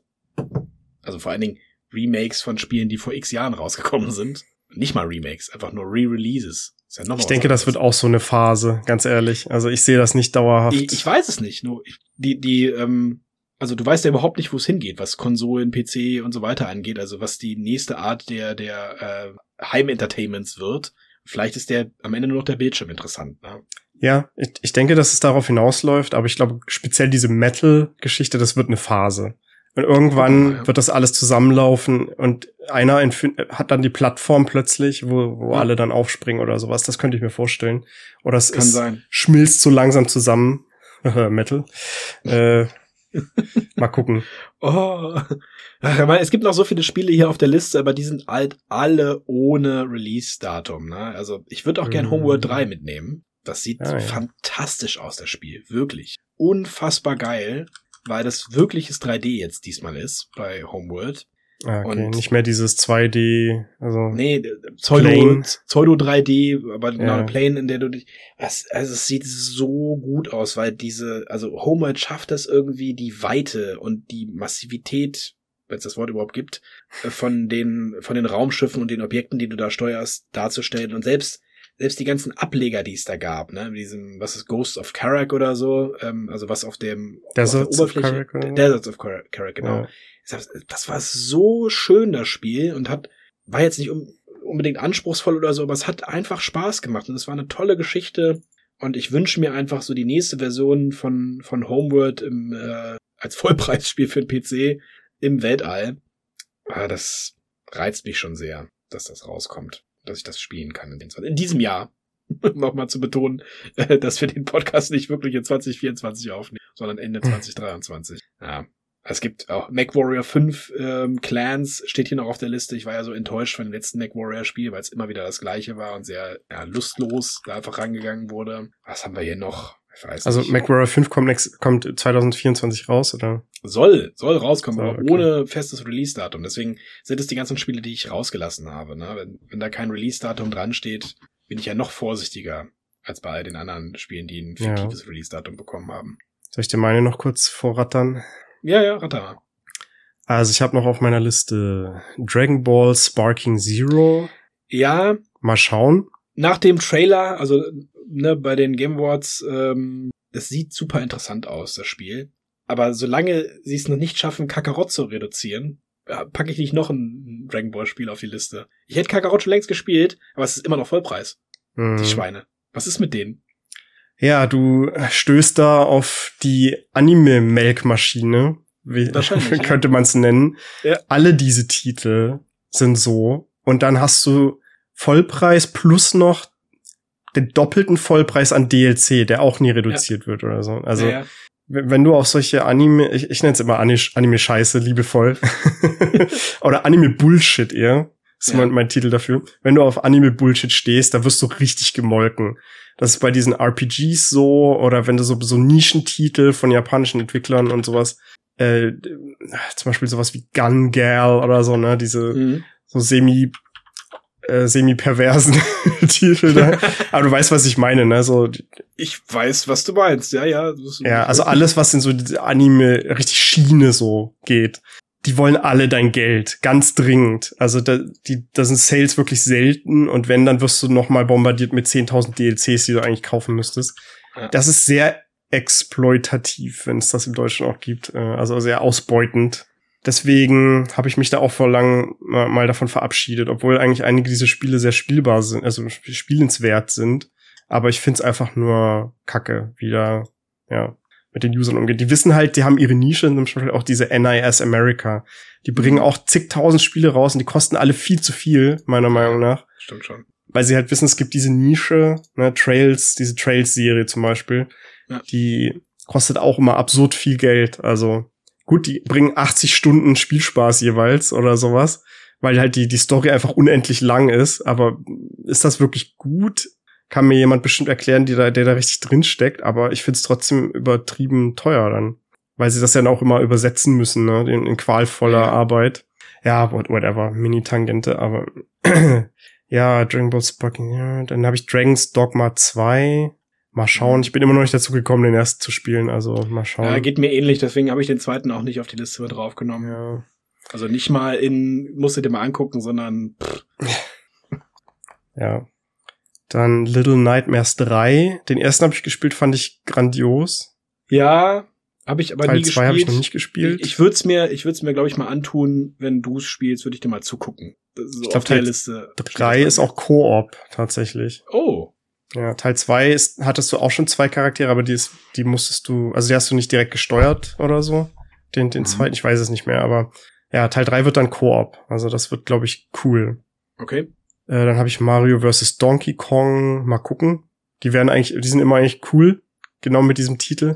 Also vor allen Dingen Remakes von Spielen, die vor x Jahren rausgekommen sind. Nicht mal Remakes, einfach nur Re-Releases. Ist ja noch ich denke, das wird auch so eine Phase, ganz ehrlich. Also ich sehe das nicht dauerhaft. Ich, ich weiß es nicht. Nur ich, die, die, ähm, also du weißt ja überhaupt nicht, wo es hingeht, was Konsolen, P C und so weiter angeht. Also was die nächste Art der, der äh, Heim-Entertainments wird. Vielleicht ist der am Ende nur noch der Bildschirm interessant. Ne? Ja, ich, ich denke, dass es darauf hinausläuft, aber ich glaube, speziell diese Metal-Geschichte, das wird eine Phase. Und irgendwann oh, ja. wird das alles zusammenlaufen und einer entf- hat dann die Plattform plötzlich, wo, wo ja. alle dann aufspringen oder sowas. Das könnte ich mir vorstellen. Oder es Kann ist, sein. schmilzt so langsam zusammen. Metal. äh, mal gucken. Oh. Ach, ich meine, es gibt noch so viele Spiele hier auf der Liste, aber die sind halt alle ohne Release-Datum. Ne? Also ich würde auch mm. gern Homeworld drei mitnehmen. Das sieht ah, ja. fantastisch aus, das Spiel. Wirklich. Unfassbar geil, weil das wirkliches drei D jetzt diesmal ist bei Homeworld. Ah, okay, und nicht mehr dieses zwei D, also nee, Pseudo, Pseudo drei D, aber genau ja. eine Plane, in der du dich, also es sieht so gut aus, weil diese, also Homeworld schafft das irgendwie, die Weite und die Massivität, wenn es das Wort überhaupt gibt, von den, von den Raumschiffen und den Objekten, die du da steuerst, darzustellen und selbst Selbst die ganzen Ableger, die es da gab, ne, diesem, was ist Ghosts of Karak oder so, ähm, also was auf dem Deserts auf der Oberfläche, of Karak, Deserts of Karak, genau. Ja. Das war so schön, das Spiel, und hat, war jetzt nicht um, unbedingt anspruchsvoll oder so, aber es hat einfach Spaß gemacht und es war eine tolle Geschichte und ich wünsche mir einfach so die nächste Version von, von Homeworld im, äh, als Vollpreisspiel für den P C im Weltall. Ah, das reizt mich schon sehr, dass das rauskommt, dass ich das spielen kann in, in diesem Jahr. Nochmal zu betonen, dass wir den Podcast nicht wirklich in zwanzig vierundzwanzig aufnehmen, sondern Ende zwanzig dreiundzwanzig. Ja, Es gibt auch MechWarrior fünf ähm, Clans, steht hier noch auf der Liste. Ich war ja so enttäuscht von dem letzten MechWarrior-Spiel, weil es immer wieder das gleiche war und sehr ja, lustlos da einfach rangegangen wurde. Was haben wir hier noch? Ich weiß also nicht. MechWarrior fünf kommt, next, kommt zwanzig vierundzwanzig raus, oder? Soll, soll rauskommen, so, aber okay. ohne festes Release-Datum. Deswegen sind es die ganzen Spiele, die ich rausgelassen habe. Ne? Wenn, wenn da kein Release-Datum dran steht, bin ich ja noch vorsichtiger als bei all den anderen Spielen, die ein fiktives ja. Release-Datum bekommen haben. Soll ich dir meine noch kurz vorrattern? Ja, ja, ratter mal. Also ich habe noch auf meiner Liste Dragon Ball Sparking Zero. Ja. Mal schauen. Nach dem Trailer, also ne, bei den Game Awards, ähm, es sieht super interessant aus, das Spiel. Aber solange sie es noch nicht schaffen, Kakarot zu reduzieren, packe ich nicht noch ein Dragon Ball Spiel auf die Liste. Ich hätte Kakarot schon längst gespielt, aber es ist immer noch Vollpreis. Hm. Die Schweine. Was ist mit denen? Ja, du stößt da auf die Anime-Melkmaschine, wie könnte ja. man es nennen. Ja. Alle diese Titel sind so. Und dann hast du Vollpreis plus noch den doppelten Vollpreis an D L C, der auch nie reduziert ja. wird oder so. Also ja, ja. wenn du auf solche Anime, ich, ich nenne es immer Anime-Scheiße, liebevoll, oder Anime-Bullshit eher, ist ja. mein, mein Titel dafür. Wenn du auf Anime-Bullshit stehst, da wirst du richtig gemolken. Das ist bei diesen R P Gs so, oder wenn du so, so Nischentitel von japanischen Entwicklern und sowas, äh, zum Beispiel sowas wie Gun Gal oder so, ne, diese mhm. so semi äh, semi-perversen Titel da. Aber du weißt, was ich meine, ne, so. Ich weiß, was du meinst, ja, ja. Ja, also alles, was in so diese Anime richtig Schiene so geht. Die wollen alle dein Geld, ganz dringend. Also da, die, da sind Sales wirklich selten und wenn, dann wirst du noch mal bombardiert mit zehntausend D L Cs, die du eigentlich kaufen müsstest. Ja. Das ist sehr exploitativ, wenn es das im Deutschen auch gibt. Also sehr ausbeutend. Deswegen habe ich mich da auch vor langem mal davon verabschiedet, obwohl eigentlich einige dieser Spiele sehr spielbar sind, also spielenswert sind. Aber ich find's einfach nur Kacke, wie da, ja, mit den Usern umgeht. Die wissen halt, die haben ihre Nische, zum Beispiel auch diese N I S America. Die bringen auch zigtausend Spiele raus und die kosten alle viel zu viel, meiner Meinung nach. Stimmt schon. Weil sie halt wissen, es gibt diese Nische, ne, Trails, diese Trails-Serie zum Beispiel, ja. die kostet auch immer absurd viel Geld. Also gut, die bringen achtzig Stunden Spielspaß jeweils oder sowas, weil halt die, die Story einfach unendlich lang ist. Aber ist das wirklich gut? Kann mir jemand bestimmt erklären, die da, der da richtig drin steckt, aber ich find's trotzdem übertrieben teuer dann. Weil sie das ja auch immer übersetzen müssen, ne, in, in qualvoller ja. Arbeit. Ja, whatever, Mini-Tangente, aber ja, Dragon Ball Sparking, ja, dann habe ich Dragon's Dogma zwei. Mal schauen, ich bin immer noch nicht dazu gekommen, den ersten zu spielen, also mal schauen. Ja, geht mir ähnlich, deswegen habe ich den zweiten auch nicht auf die Liste mit draufgenommen. Ja. Also nicht mal in, musst du dir mal angucken, sondern pff. Ja. Dann Little Nightmares drei. Den ersten habe ich gespielt, fand ich grandios. Ja, habe ich aber Teil nie gespielt. Teil zwei habe ich noch nicht gespielt. Ich, ich würde es mir, ich würde es mir, glaube ich, mal antun, wenn du es spielst, würde ich dir mal zugucken. So ich glaube, Teil Liste drei ist auch Koop tatsächlich. Oh. Ja, Teil zwei ist, hattest du auch schon zwei Charaktere, aber die ist, die musstest du, also die hast du nicht direkt gesteuert oder so. Den, den mhm. zweiten, ich weiß es nicht mehr, aber ja, Teil drei wird dann Koop. Also das wird, glaube ich, cool. Okay. Äh, dann habe ich Mario versus. Donkey Kong. Mal gucken. Die werden eigentlich, die sind immer eigentlich cool. Genau mit diesem Titel.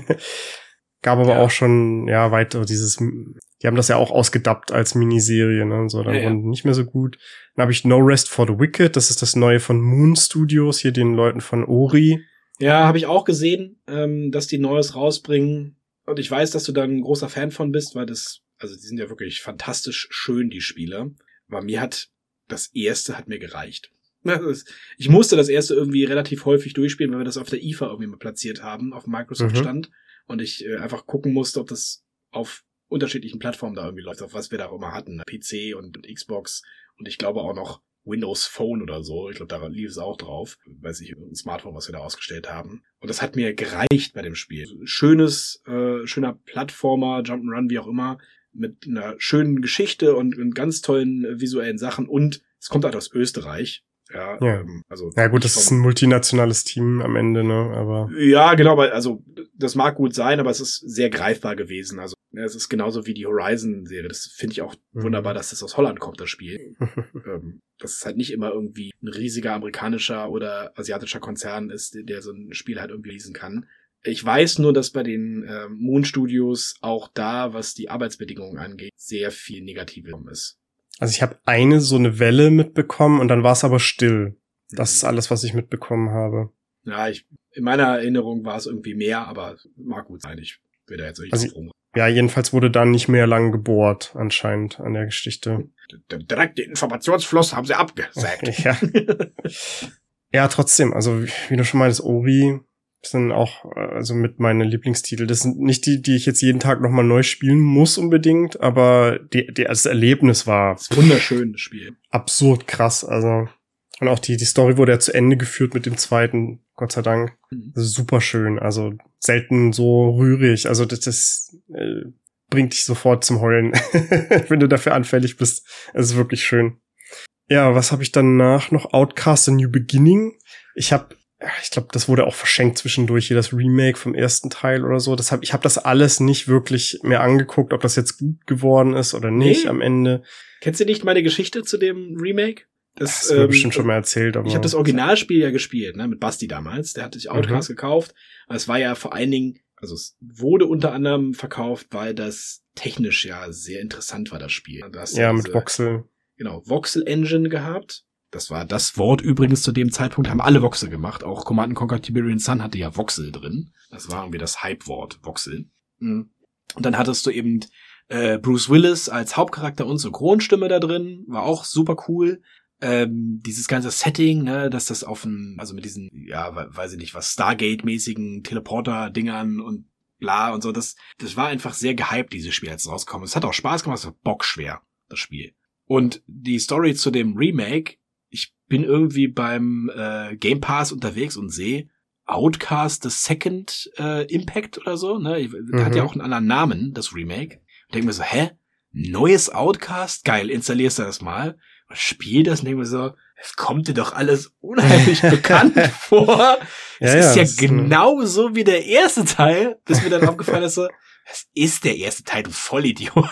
Gab aber ja. auch schon, ja, weiter dieses, die haben das ja auch ausgedubbt als Miniserie, ne, und so, dann ja, wurden ja. nicht mehr so gut. Dann habe ich No Rest for the Wicked. Das ist das neue von Moon Studios, hier den Leuten von Ori. Ja, habe ich auch gesehen, ähm, dass die Neues rausbringen. Und ich weiß, dass du da ein großer Fan von bist, weil das, also die sind ja wirklich fantastisch schön, die Spiele. Aber mir hat das erste hat mir gereicht. Ich musste das erste irgendwie relativ häufig durchspielen, weil wir das auf der I F A irgendwie mal platziert haben, auf dem Microsoft-Stand. Mhm. Und ich äh, einfach gucken musste, ob das auf unterschiedlichen Plattformen da irgendwie läuft, auf was wir da auch immer hatten. P C und, und Xbox und ich glaube auch noch Windows Phone oder so. Ich glaube, da lief es auch drauf. Weiß ich, ein Smartphone, was wir da ausgestellt haben. Und das hat mir gereicht bei dem Spiel. Schönes, äh, schöner Plattformer, Jump'n'Run, wie auch immer, mit einer schönen Geschichte und, und ganz tollen äh, visuellen Sachen. Und es kommt halt aus Österreich. Ja, ja. Ähm, also ja gut, das ist ein multinationales Team am Ende, ne? Aber ja, genau, weil, also das mag gut sein, aber es ist sehr greifbar gewesen. Also ja, es ist genauso wie die Horizon-Serie. Das finde ich auch mhm. wunderbar, dass das aus Holland kommt, das Spiel. ähm, dass es halt nicht immer irgendwie ein riesiger amerikanischer oder asiatischer Konzern ist, der so ein Spiel halt irgendwie lesen kann. Ich weiß nur, dass bei den äh, Moon Studios auch da, was die Arbeitsbedingungen angeht, sehr viel Negatives ist. Also ich habe eine so eine Welle mitbekommen und dann war es aber still. Das ist alles, was ich mitbekommen habe. Ja, ich, in meiner Erinnerung war es irgendwie mehr, aber mag gut sein. Ich will da jetzt nicht also, drauf rum. Ja, jedenfalls wurde dann nicht mehr lang gebohrt, anscheinend, an der Geschichte. Direkt den Informationsfluss haben sie abgesägt. Ja. Ja, trotzdem, also wie du schon meintest, Ori sind auch also mit meinen Lieblingstitel. Das sind nicht die, die ich jetzt jeden Tag nochmal neu spielen muss unbedingt, aber die, die, das Erlebnis war das ist wunderschön, das Spiel. Absurd krass, also und auch die die Story wurde ja zu Ende geführt mit dem zweiten, Gott sei Dank. Mhm. Also super schön, also selten so rührig, also das, das äh, bringt dich sofort zum Heulen, wenn du dafür anfällig bist. Es ist wirklich schön. Ja, was habe ich danach noch? Outcast: A New Beginning. Ich habe Ich glaube, das wurde auch verschenkt zwischendurch, hier das Remake vom ersten Teil oder so. Das hab, ich habe das alles nicht wirklich mehr angeguckt, ob das jetzt gut geworden ist oder nicht nee. am Ende. Kennst du nicht meine Geschichte zu dem Remake? Das, das hast du mir ähm, bestimmt schon mal erzählt. Aber ich habe das Originalspiel ja gespielt, ne, mit Basti damals. Der hatte sich Outcast mhm. gekauft. Aber es war ja vor allen Dingen, also es wurde unter anderem verkauft, weil das technisch ja sehr interessant war, das Spiel. Da hast du ja, diese, mit Voxel. Genau, Voxel-Engine gehabt. Das war das Wort übrigens zu dem Zeitpunkt, haben alle Voxel gemacht. Auch Command and Conquer Tiberian Sun hatte ja Voxel drin. Das war irgendwie das Hype-Wort, Voxel. Und dann hattest du eben äh, Bruce Willis als Hauptcharakter und Synchronstimme da drin. War auch super cool. Ähm, dieses ganze Setting, ne, dass das auf ein, also mit diesen, ja, weiß ich nicht, was, Stargate-mäßigen Teleporter-Dingern und bla und so, das, das war einfach sehr gehypt, dieses Spiel, als es rauskam. Es hat auch Spaß gemacht, es war bockschwer, das Spiel. Und die Story zu dem Remake, ich bin irgendwie beim äh, Game Pass unterwegs und sehe Outcast The Second äh, Impact oder so, ne? Mhm. Hat ja auch einen anderen Namen, das Remake. Ich denke mir so, hä? Neues Outcast? Geil, installierst du das mal. Und spiel das und denke mir so, es kommt dir doch alles unheimlich bekannt vor. Es ja, ist ja, ja genau so wie der erste Teil, bis mir dann aufgefallen ist so, das ist der erste Teil, du Vollidiot.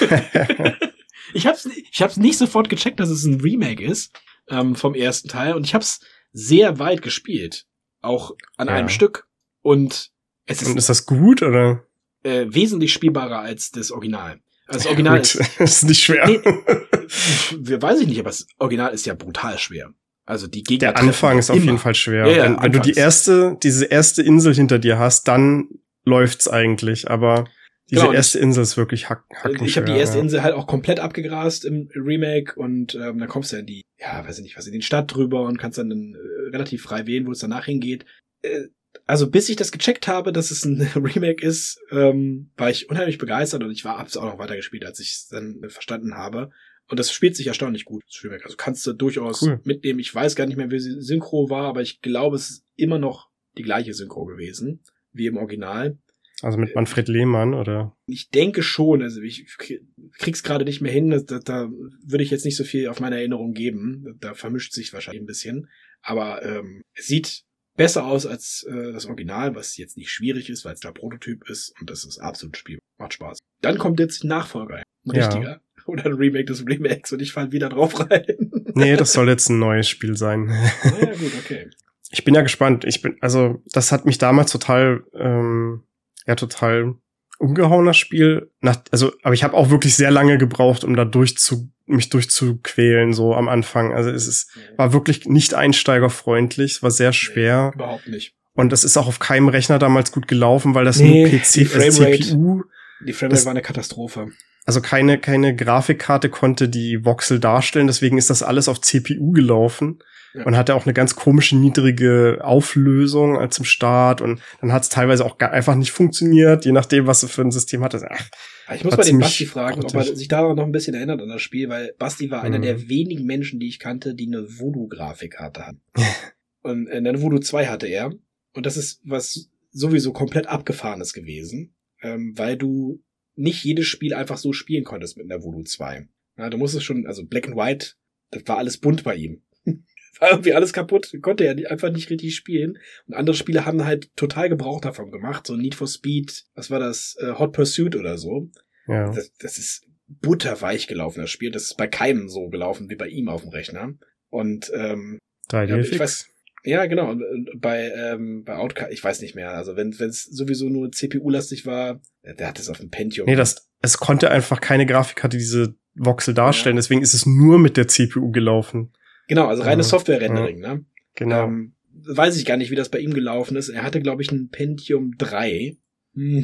ich hab's, ich hab's nicht sofort gecheckt, dass es ein Remake ist. Vom ersten Teil und ich habe es sehr weit gespielt, auch an ja. einem Stück und es ist, und ist das gut oder äh, wesentlich spielbarer als das Original. Also das Original ja, ist, ist nicht schwer. Nee, weiß ich nicht, aber das Original ist ja brutal schwer. Also die Gegner. Der Anfang ist auf immer. jeden Fall schwer. Ja, ja, wenn, wenn du die erste, diese erste Insel hinter dir hast, dann läuft's eigentlich, aber diese genau, erste Insel ist wirklich hack, hackenschwer. Ich habe die erste ja. Insel halt auch komplett abgegrast im Remake und ähm, dann kommst du in die, ja, weiß ich nicht, was in die Stadt drüber und kannst dann äh, relativ frei wählen, wo es danach hingeht. Äh, also bis ich das gecheckt habe, dass es ein Remake ist, ähm, war ich unheimlich begeistert und ich war hab's auch noch weitergespielt, als ich es dann verstanden habe. Und das spielt sich erstaunlich gut, das Remake. Also kannst du durchaus cool. mitnehmen. Ich weiß gar nicht mehr, wie die Synchro war, aber ich glaube, es ist immer noch die gleiche Synchro gewesen wie im Original. Also mit Manfred Lehmann, oder? Ich denke schon, also ich krieg's gerade nicht mehr hin, da, da würde ich jetzt nicht so viel auf meine Erinnerung geben, da vermischt sich wahrscheinlich ein bisschen, aber ähm, es sieht besser aus als äh, das Original, was jetzt nicht schwierig ist, weil es der Prototyp ist und das ist absolut Spiel, macht Spaß. Dann kommt jetzt ein Nachfolger, ein richtiger, ja. oder ein Remake des Remakes und ich fall wieder drauf rein. Nee, das soll jetzt ein neues Spiel sein. Na ja, gut, okay. Ich bin ja gespannt, ich bin, also das hat mich damals total ähm, ja, total umgehauener Spiel. Nach, also, aber ich habe auch wirklich sehr lange gebraucht, um da durchzu, mich durchzuquälen, so am Anfang. Also es ist, mhm. war wirklich nicht einsteigerfreundlich, es war sehr schwer. Nee, überhaupt nicht. Und es ist auch auf keinem Rechner damals gut gelaufen, weil das nee, nur P C, die Framerate, äh, C P U. Die Framerate war eine Katastrophe. Also keine, keine Grafikkarte konnte die Voxel darstellen, deswegen ist das alles auf C P U gelaufen. Ja. Und hatte auch eine ganz komische, niedrige Auflösung als im Start. Und dann hat es teilweise auch gar einfach nicht funktioniert, je nachdem, was du für ein System hattest. Ach, ich muss mal den Basti fragen, grottig. ob er sich daran noch ein bisschen erinnert an das Spiel, weil Basti war mhm. einer der wenigen Menschen, die ich kannte, die eine Voodoo-Grafikkarte hatten. Und eine Voodoo zwei hatte er. Und das ist was sowieso komplett Abgefahrenes gewesen, ähm, weil du nicht jedes Spiel einfach so spielen konntest mit einer Voodoo zwei. Ja, du musstest schon, also Black and White, das war alles bunt bei ihm. War irgendwie alles kaputt, konnte er einfach nicht richtig spielen. Und andere Spiele haben halt total Gebrauch davon gemacht, so Need for Speed, was war das, uh, Hot Pursuit oder so. Ja. Das, das ist butterweich gelaufen, das Spiel. Das ist bei keinem so gelaufen wie bei ihm auf dem Rechner. Und ähm, drei D F X? Ja, ich weiß, Ja, genau. Und bei, ähm, bei Outcast, ich weiß nicht mehr. Also wenn es sowieso nur C P U-lastig war, der hat es auf dem Pentium. Nee, das, es konnte einfach keine Grafikkarte diese Voxel darstellen. Ja. Deswegen ist es nur mit der C P U gelaufen. Genau, also reines ja. Software-Rendering, ja. ne? Genau. Ähm, weiß ich gar nicht, wie das bei ihm gelaufen ist. Er hatte, glaube ich, einen Pentium drei. Hm.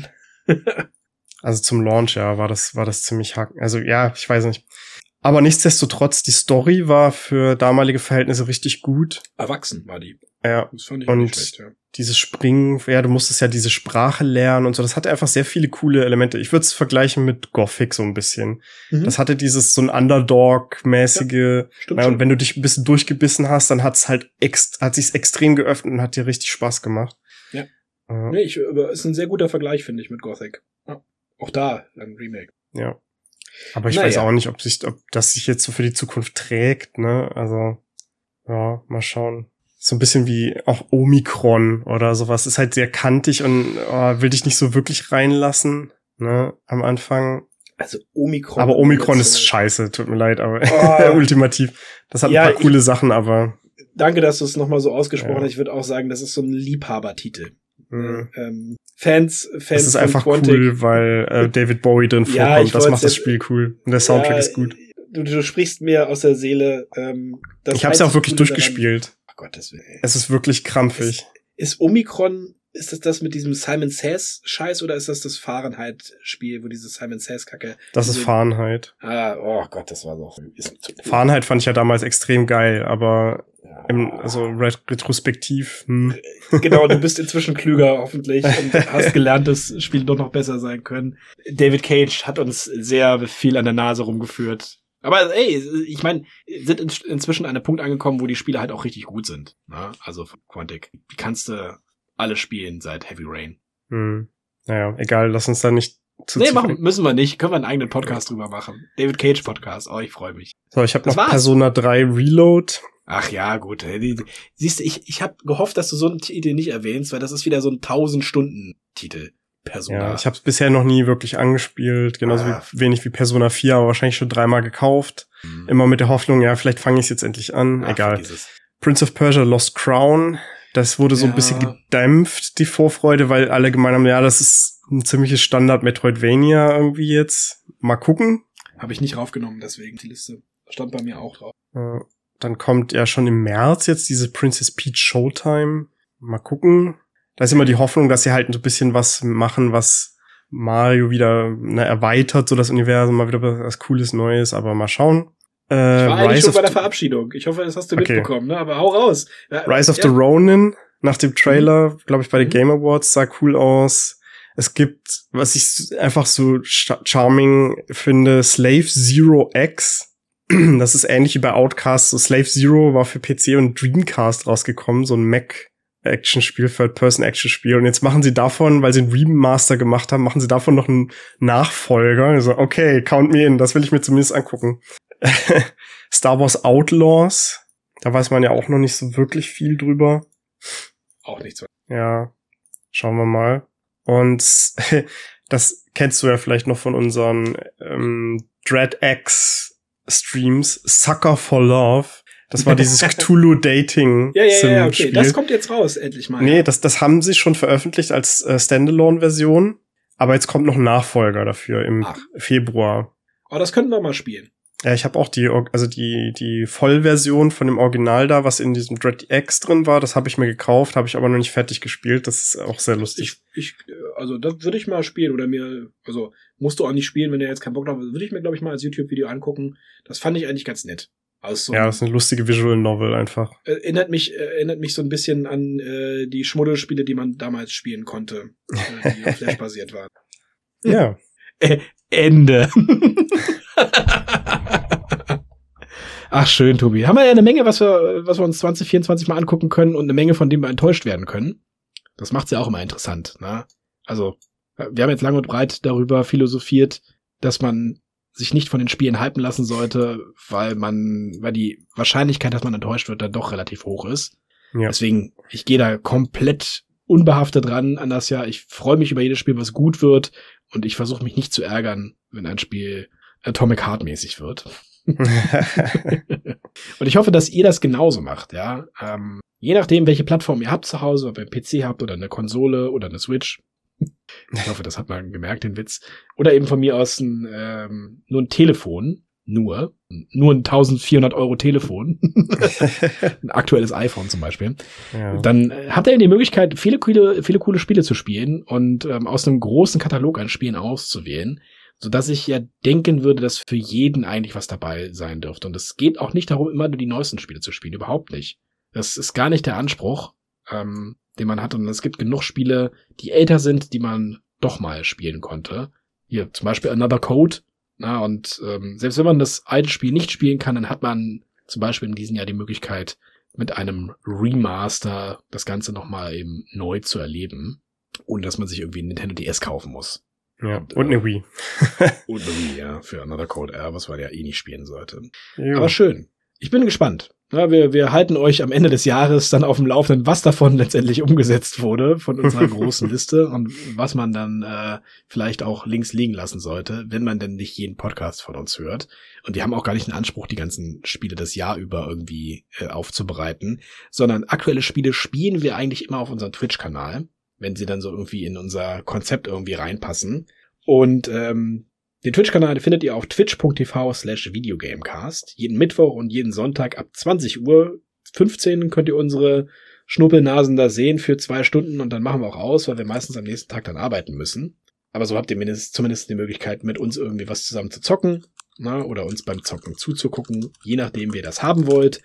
Also zum Launch, ja, war das, war das ziemlich hack. Also ja, ich weiß nicht. Aber nichtsdestotrotz, die Story war für damalige Verhältnisse richtig gut. Erwachsen war die. Ja. Das fand ich und nicht schlecht, ja. Dieses Springen, ja, du musstest ja diese Sprache lernen und so. Das hatte einfach sehr viele coole Elemente. Ich würde es vergleichen mit Gothic so ein bisschen. Mhm. Das hatte dieses so ein Underdog-mäßige. Ja, stimmt na, und wenn du dich ein bisschen durchgebissen hast, dann hat's halt ex- hat sich's extrem geöffnet und hat dir richtig Spaß gemacht. Ja. Äh. Nee, ich, ist ein sehr guter Vergleich, finde ich, mit Gothic. Ja. Auch da ein Remake. Ja. Aber ich naja. weiß auch nicht, ob sich, ob das sich jetzt so für die Zukunft trägt, ne? Also, ja, mal schauen. So ein bisschen wie auch Omikron oder sowas. Ist halt sehr kantig und oh, will dich nicht so wirklich reinlassen, ne? Am Anfang. Also Omikron. Aber Omikron ist scheiße, tut mir leid, aber oh. ultimativ. Das hat ja, ein paar coole ich, Sachen, aber. Danke, dass du es nochmal so ausgesprochen hast. Ja. Ich würde auch sagen, das ist so ein Liebhabertitel. Mhm. Ähm, Fans, Fans. Das ist einfach Quantic. Cool, weil äh, David Bowie drin vorkommt. Ja, das macht das Spiel cool. Und der Soundtrack ja, ist gut. Du, du sprichst mir aus der Seele. Ähm, das ich habe es ja auch wirklich durchgespielt. Ach Gott, das will. Es ist wirklich krampfig. Ist, ist Omikron, ist das das mit diesem Simon Says Scheiß oder ist das das Fahrenheit-Spiel, wo diese Simon Says Kacke? Das ist Fahrenheit. Ah, oh Gott, das war doch. Fahrenheit fand ich ja damals extrem geil, aber Im, also retrospektiv. Hm. Genau, du bist inzwischen klüger hoffentlich und hast gelernt, dass Spiele doch noch besser sein können. David Cage hat uns sehr viel an der Nase rumgeführt. Aber ey, ich meine, sind in, inzwischen an einem Punkt angekommen, wo die Spiele halt auch richtig gut sind. Ne? Also von Quantic. Wie kannst du alle spielen seit Heavy Rain? Hm. Naja, egal, lass uns da nicht zu Nee, machen, müssen wir nicht. Können wir einen eigenen Podcast drüber machen. David Cage Podcast. Oh, ich freue mich. So, ich habe noch war's. Persona drei Reload. Ach ja, gut. Die, die, siehst du, ich, ich habe gehofft, dass du so einen Titel nicht erwähnst, weil das ist wieder so ein tausend-Stunden-Titel. Persona. Ja, ich habe es bisher noch nie wirklich angespielt, genauso ah. wie, wenig wie Persona vier, aber wahrscheinlich schon dreimal gekauft. Mhm. Immer mit der Hoffnung, ja, vielleicht fange ich es jetzt endlich an. Ach, egal. Prince of Persia Lost Crown, das wurde so ja. ein bisschen gedämpft, die Vorfreude, weil alle gemeint haben, ja, das ist ein ziemliches Standard-Metroidvania irgendwie jetzt. Mal gucken. Habe ich nicht raufgenommen, deswegen die Liste. Stand bei mir auch drauf. Ja. Dann kommt ja schon im März jetzt diese Princess Peach Showtime. Mal gucken. Da ist immer die Hoffnung, dass sie halt so ein bisschen was machen, was Mario wieder ne, erweitert, so das Universum, mal wieder was Cooles, Neues, aber mal schauen. Äh, ich war eigentlich Rise schon bei der Verabschiedung. Ich hoffe, das hast du okay. mitbekommen, ne? Aber hau raus. Ja, Rise of ja. the Ronin, nach dem Trailer, mhm. glaube ich, bei den Game Awards, sah cool aus. Es gibt, was ich einfach so charming finde, Slave Zero X. Das ist ähnlich wie bei Outcast. So Slave Zero war für P C und Dreamcast rausgekommen, so ein Mac-Action-Spiel, Third-Person-Action-Spiel. Und jetzt machen sie davon, weil sie einen Remaster gemacht haben, machen sie davon noch einen Nachfolger. Also, okay, count me in, das will ich mir zumindest angucken. Star Wars Outlaws, da weiß man ja auch noch nicht so wirklich viel drüber. Auch nicht so. Ja, schauen wir mal. Und das kennst du ja vielleicht noch von unseren ähm, DreadX Streams, Sucker for Love. Das war dieses Cthulhu-Dating. ja, ja, ja, okay. Das kommt jetzt raus, endlich mal. Nee, das, das haben sie schon veröffentlicht als äh, Standalone-Version. Aber jetzt kommt noch ein Nachfolger dafür im Ach. Februar. Oh, das könnten wir mal spielen. Ja, ich habe auch die, also die, die Vollversion von dem Original da, was in diesem DreadX drin war, das habe ich mir gekauft, habe ich aber noch nicht fertig gespielt. Das ist auch sehr lustig. Ich, ich, also das würde ich mal spielen oder mir, also musst du auch nicht spielen, wenn du jetzt keinen Bock drauf hast, würde ich mir, glaube ich, mal als YouTube-Video angucken. Das fand ich eigentlich ganz nett. Also so ja, das ist eine lustige Visual Novel einfach. Erinnert mich, erinnert mich so ein bisschen an äh, die Schmuddelspiele, die man damals spielen konnte, äh, die auf Flash basiert waren. Ja. Äh, Ende. Ach, schön, Tobi. Haben wir ja eine Menge, was wir, was wir uns zwanzig vierundzwanzig mal angucken können und eine Menge, von dem wir enttäuscht werden können. Das macht's ja auch immer interessant, ne? Also, wir haben jetzt lang und breit darüber philosophiert, dass man sich nicht von den Spielen hypen lassen sollte, weil man, weil die Wahrscheinlichkeit, dass man enttäuscht wird, dann doch relativ hoch ist. Ja. Deswegen, ich gehe da komplett unbehaftet ran an das Jahr. Ich freue mich über jedes Spiel, was gut wird, und ich versuche mich nicht zu ärgern, wenn ein Spiel Atomic Heart mäßig wird. Und ich hoffe, dass ihr das genauso macht, ja. Ähm, Je nachdem, welche Plattform ihr habt zu Hause, ob ihr einen P C habt oder eine Konsole oder eine Switch. Ich hoffe, das hat man gemerkt, den Witz. Oder eben von mir aus ein, ähm, nur ein Telefon. Nur. Nur ein eintausendvierhundert Euro Telefon. Ein aktuelles iPhone zum Beispiel. Ja. Dann habt ihr eben die Möglichkeit, viele coole, viele coole Spiele zu spielen und ähm, aus einem großen Katalog an Spielen auszuwählen. Sodass ich ja denken würde, dass für jeden eigentlich was dabei sein dürfte. Und es geht auch nicht darum, immer nur die neuesten Spiele zu spielen. Überhaupt nicht. Das ist gar nicht der Anspruch, ähm, den man hat. Und es gibt genug Spiele, die älter sind, die man doch mal spielen konnte. Hier zum Beispiel Another Code. Na, und ähm, selbst wenn man das alte Spiel nicht spielen kann, dann hat man zum Beispiel in diesem Jahr die Möglichkeit, mit einem Remaster das Ganze nochmal eben neu zu erleben. Ohne dass man sich irgendwie ein Nintendo D S kaufen muss. Ja, und, und eine Wii. Und eine Wii, ja, für Another Code R, was man ja eh nicht spielen sollte. Jo. Aber schön. Ich bin gespannt. Ja, wir, wir halten euch am Ende des Jahres dann auf dem Laufenden, was davon letztendlich umgesetzt wurde von unserer großen Liste und was man dann äh, vielleicht auch links liegen lassen sollte, wenn man denn nicht jeden Podcast von uns hört. Und wir haben auch gar nicht den Anspruch, die ganzen Spiele das Jahr über irgendwie äh, aufzubereiten, sondern aktuelle Spiele spielen wir eigentlich immer auf unserem Twitch-Kanal, wenn sie dann so irgendwie in unser Konzept irgendwie reinpassen. Und ähm, den Twitch-Kanal findet ihr auf twitch.tv slash videogamecast. Jeden Mittwoch und jeden Sonntag ab zwanzig Uhr fünfzehn könnt ihr unsere Schnuppelnasen da sehen für zwei Stunden und dann machen wir auch aus, weil wir meistens am nächsten Tag dann arbeiten müssen. Aber so habt ihr mindestens, zumindest die Möglichkeit, mit uns irgendwie was zusammen zu zocken, na, oder uns beim Zocken zuzugucken, je nachdem, wie ihr das haben wollt.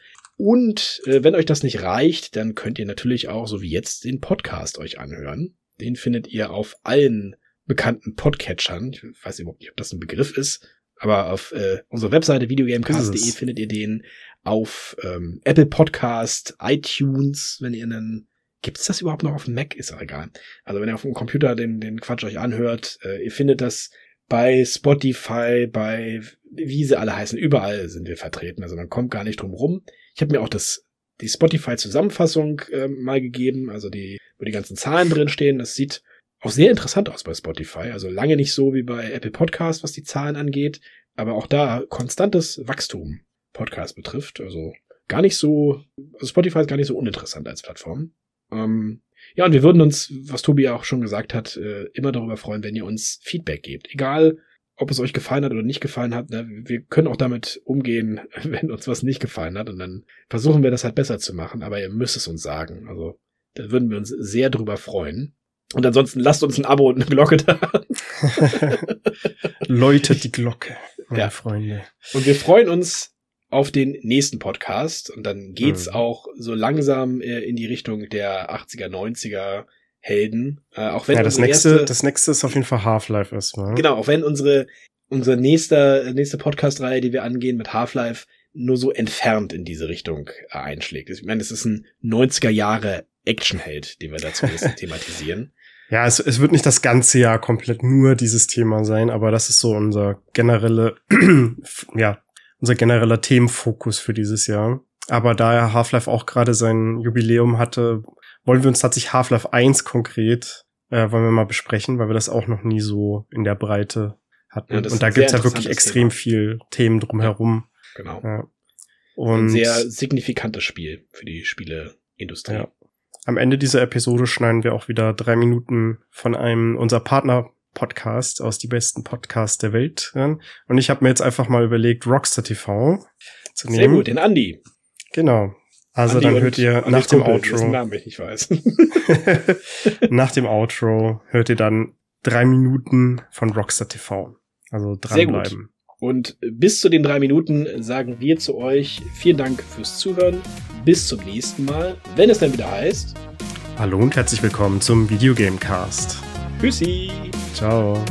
Und äh, wenn euch das nicht reicht, dann könnt ihr natürlich auch, so wie jetzt, den Podcast euch anhören. Den findet ihr auf allen bekannten Podcatchern. Ich weiß überhaupt nicht, ob das ein Begriff ist, aber auf äh, unserer Webseite videogamecast punkt de findet ihr den, auf ähm, Apple Podcast, iTunes, wenn ihr einen, gibt's das überhaupt noch auf dem Mac? Ist auch egal. Also wenn ihr auf dem Computer den, den Quatsch euch anhört, äh, ihr findet das bei Spotify, bei, wie sie alle heißen, überall sind wir vertreten, also man kommt gar nicht drum rum. Ich habe mir auch das die Spotify-Zusammenfassung äh, mal gegeben, also die, wo die ganzen Zahlen drin stehen. Das sieht auch sehr interessant aus bei Spotify, also lange nicht so wie bei Apple Podcast, was die Zahlen angeht, aber auch da konstantes Wachstum Podcast betrifft, also gar nicht so, also Spotify ist gar nicht so uninteressant als Plattform. Ähm, ja, und wir würden uns, was Tobi auch schon gesagt hat, äh, immer darüber freuen, wenn ihr uns Feedback gebt, egal ob es euch gefallen hat oder nicht gefallen hat, ne? Wir können auch damit umgehen, wenn uns was nicht gefallen hat und dann versuchen wir das halt besser zu machen, aber ihr müsst es uns sagen, also da würden wir uns sehr drüber freuen. Und ansonsten lasst uns ein Abo und eine Glocke da. Läutet die Glocke, meine ja. Freunde. Und wir freuen uns auf den nächsten Podcast. Und dann geht's mhm. auch so langsam äh, in die Richtung der achtziger, neunziger Helden. Äh, auch wenn ja, das nächste, erste, das nächste ist auf jeden Fall Half-Life erstmal. Genau, auch wenn unsere, unsere nächste, nächste Podcast-Reihe, die wir angehen mit Half-Life, nur so entfernt in diese Richtung äh, einschlägt. Ich meine, es ist ein neunziger Jahre Actionheld, den wir dazu thematisieren. Ja, es, es wird nicht das ganze Jahr komplett nur dieses Thema sein, aber das ist so unser generelle, ja, unser genereller Themenfokus für dieses Jahr. Aber da ja Half-Life auch gerade sein Jubiläum hatte, wollen wir uns tatsächlich Half-Life eins konkret, äh, wollen wir mal besprechen, weil wir das auch noch nie so in der Breite hatten. Ja, und da gibt's ja wirklich extrem Thema. viel Themen drumherum. Ja, genau. Ja. Und ein sehr signifikantes Spiel für die Spieleindustrie. Ja. Am Ende dieser Episode schneiden wir auch wieder drei Minuten von einem unserer Partner-Podcast aus die besten Podcasts der Welt an. Und ich habe mir jetzt einfach mal überlegt, Rockstar T V zu nehmen. Sehr gut, den Andi. Genau. Also Andi dann hört ihr nach dem Kumpel, Outro. dessen Namen ich nicht weiß. Nach dem Outro hört ihr dann drei Minuten von Rockstar T V. Also dranbleiben. Sehr gut. Und bis zu den drei Minuten sagen wir zu euch vielen Dank fürs Zuhören. Bis zum nächsten Mal, wenn es dann wieder heißt. Hallo und herzlich willkommen zum Videogamecast. Tschüssi. Ciao.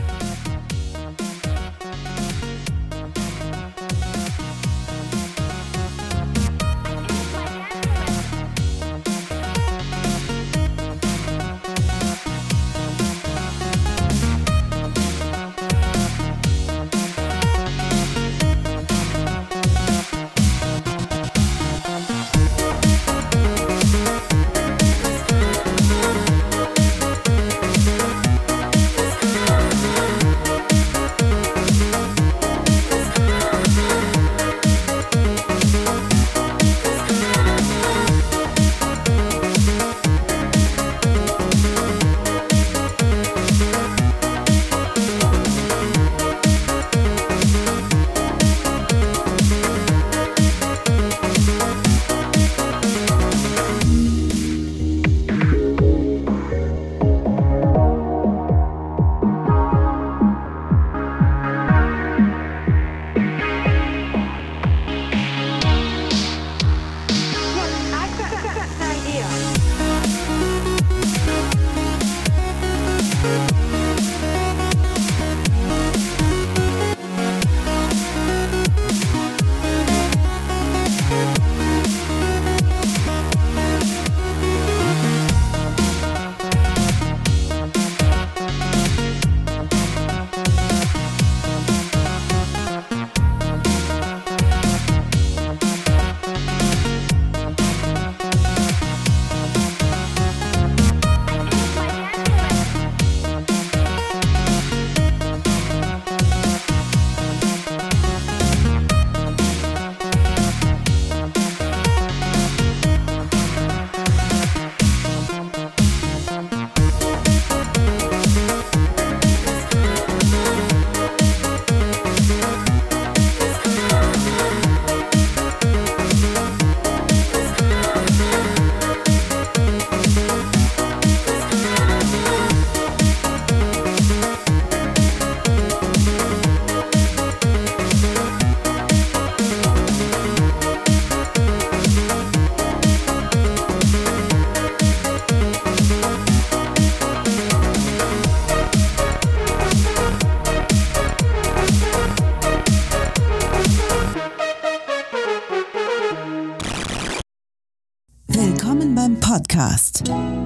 Podcast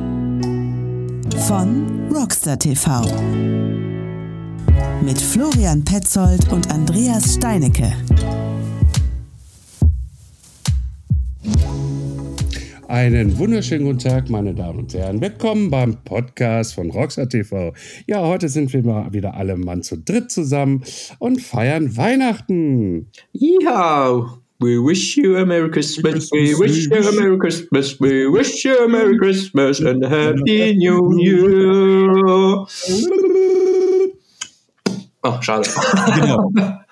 von Rockstar T V mit Florian Petzold und Andreas Steinecke. Einen wunderschönen guten Tag, meine Damen und Herren. Willkommen beim Podcast von Rockstar T V. Ja, heute sind wir mal wieder alle Mann zu dritt zusammen und feiern Weihnachten. Ja, we wish you a Merry Christmas, we wish you a Merry Christmas, we wish you a Merry Christmas and a Happy New Year. Oh, schade. Genau.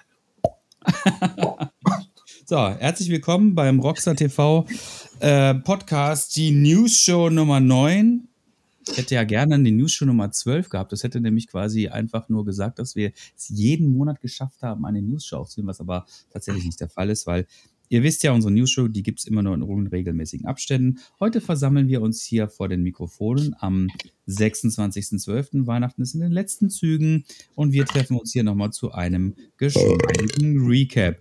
So, herzlich willkommen beim Rockstar T V äh, Podcast, die News-Show Nummer neun. Ich hätte ja gerne die News-Show Nummer zwölf gehabt. Das hätte nämlich quasi einfach nur gesagt, dass wir es jeden Monat geschafft haben, eine News-Show aufzunehmen, was aber tatsächlich nicht der Fall ist, weil ihr wisst ja, unsere News-Show, die gibt es immer nur in unregelmäßigen Abständen. Heute versammeln wir uns hier vor den Mikrofonen am sechsundzwanzigsten zwölften Weihnachten ist in den letzten Zügen und wir treffen uns hier nochmal zu einem geschmeidigen Recap.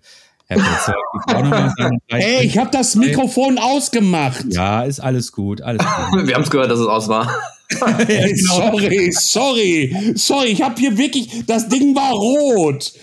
Hey, ich habe das Mikrofon ausgemacht. Ja, ist alles gut, alles gut. Wir haben es gehört, dass es aus war. Hey, sorry, sorry, sorry, ich habe hier wirklich, das Ding war rot.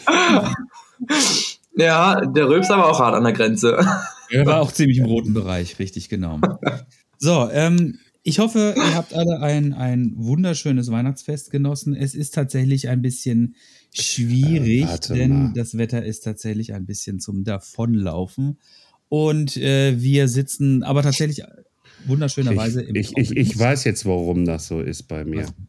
Ja, der Rülpser war auch hart an der Grenze. Er war auch ziemlich im roten Bereich, richtig, genau. So, ähm, ich hoffe, ihr habt alle ein, ein wunderschönes Weihnachtsfest genossen. Es ist tatsächlich ein bisschen schwierig, äh, denn mal. Das Wetter ist tatsächlich ein bisschen zum Davonlaufen. Und äh, wir sitzen aber tatsächlich wunderschönerweise ich, im ich, ich, ich weiß jetzt, warum das so ist bei mir. Was?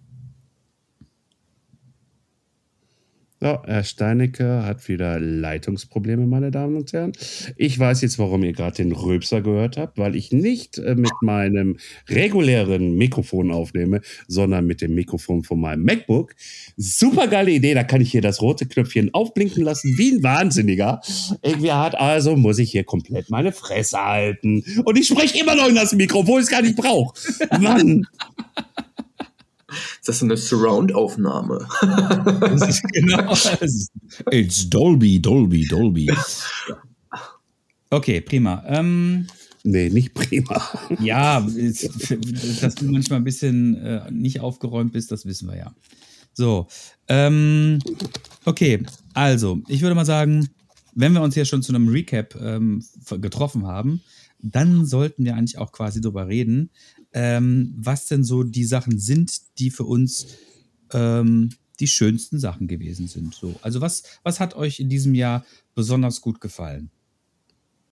So, Herr Steinecke hat wieder Leitungsprobleme, meine Damen und Herren. Ich weiß jetzt, warum ihr gerade den Rülpser gehört habt, weil ich nicht äh, mit meinem regulären Mikrofon aufnehme, sondern mit dem Mikrofon von meinem MacBook. Super geile Idee, da kann ich hier das rote Knöpfchen aufblinken lassen, wie ein Wahnsinniger. Irgendwie hat also, muss ich hier komplett meine Fresse halten. Und ich spreche immer noch in das Mikro, obwohl ich es gar nicht brauche. Mann! Ist das eine Surround-Aufnahme? Das ist genau. It's Dolby, Dolby, Dolby. Okay, prima. Ähm, nee, nicht prima. Ja, dass du manchmal ein bisschen äh, nicht aufgeräumt bist, das wissen wir ja. So, ähm, okay, also, ich würde mal sagen, wenn wir uns hier schon zu einem Recap ähm, getroffen haben, dann sollten wir eigentlich auch quasi drüber reden, ähm, was denn so die Sachen sind, die für uns ähm, die schönsten Sachen gewesen sind. So, also was, was hat euch in diesem Jahr besonders gut gefallen?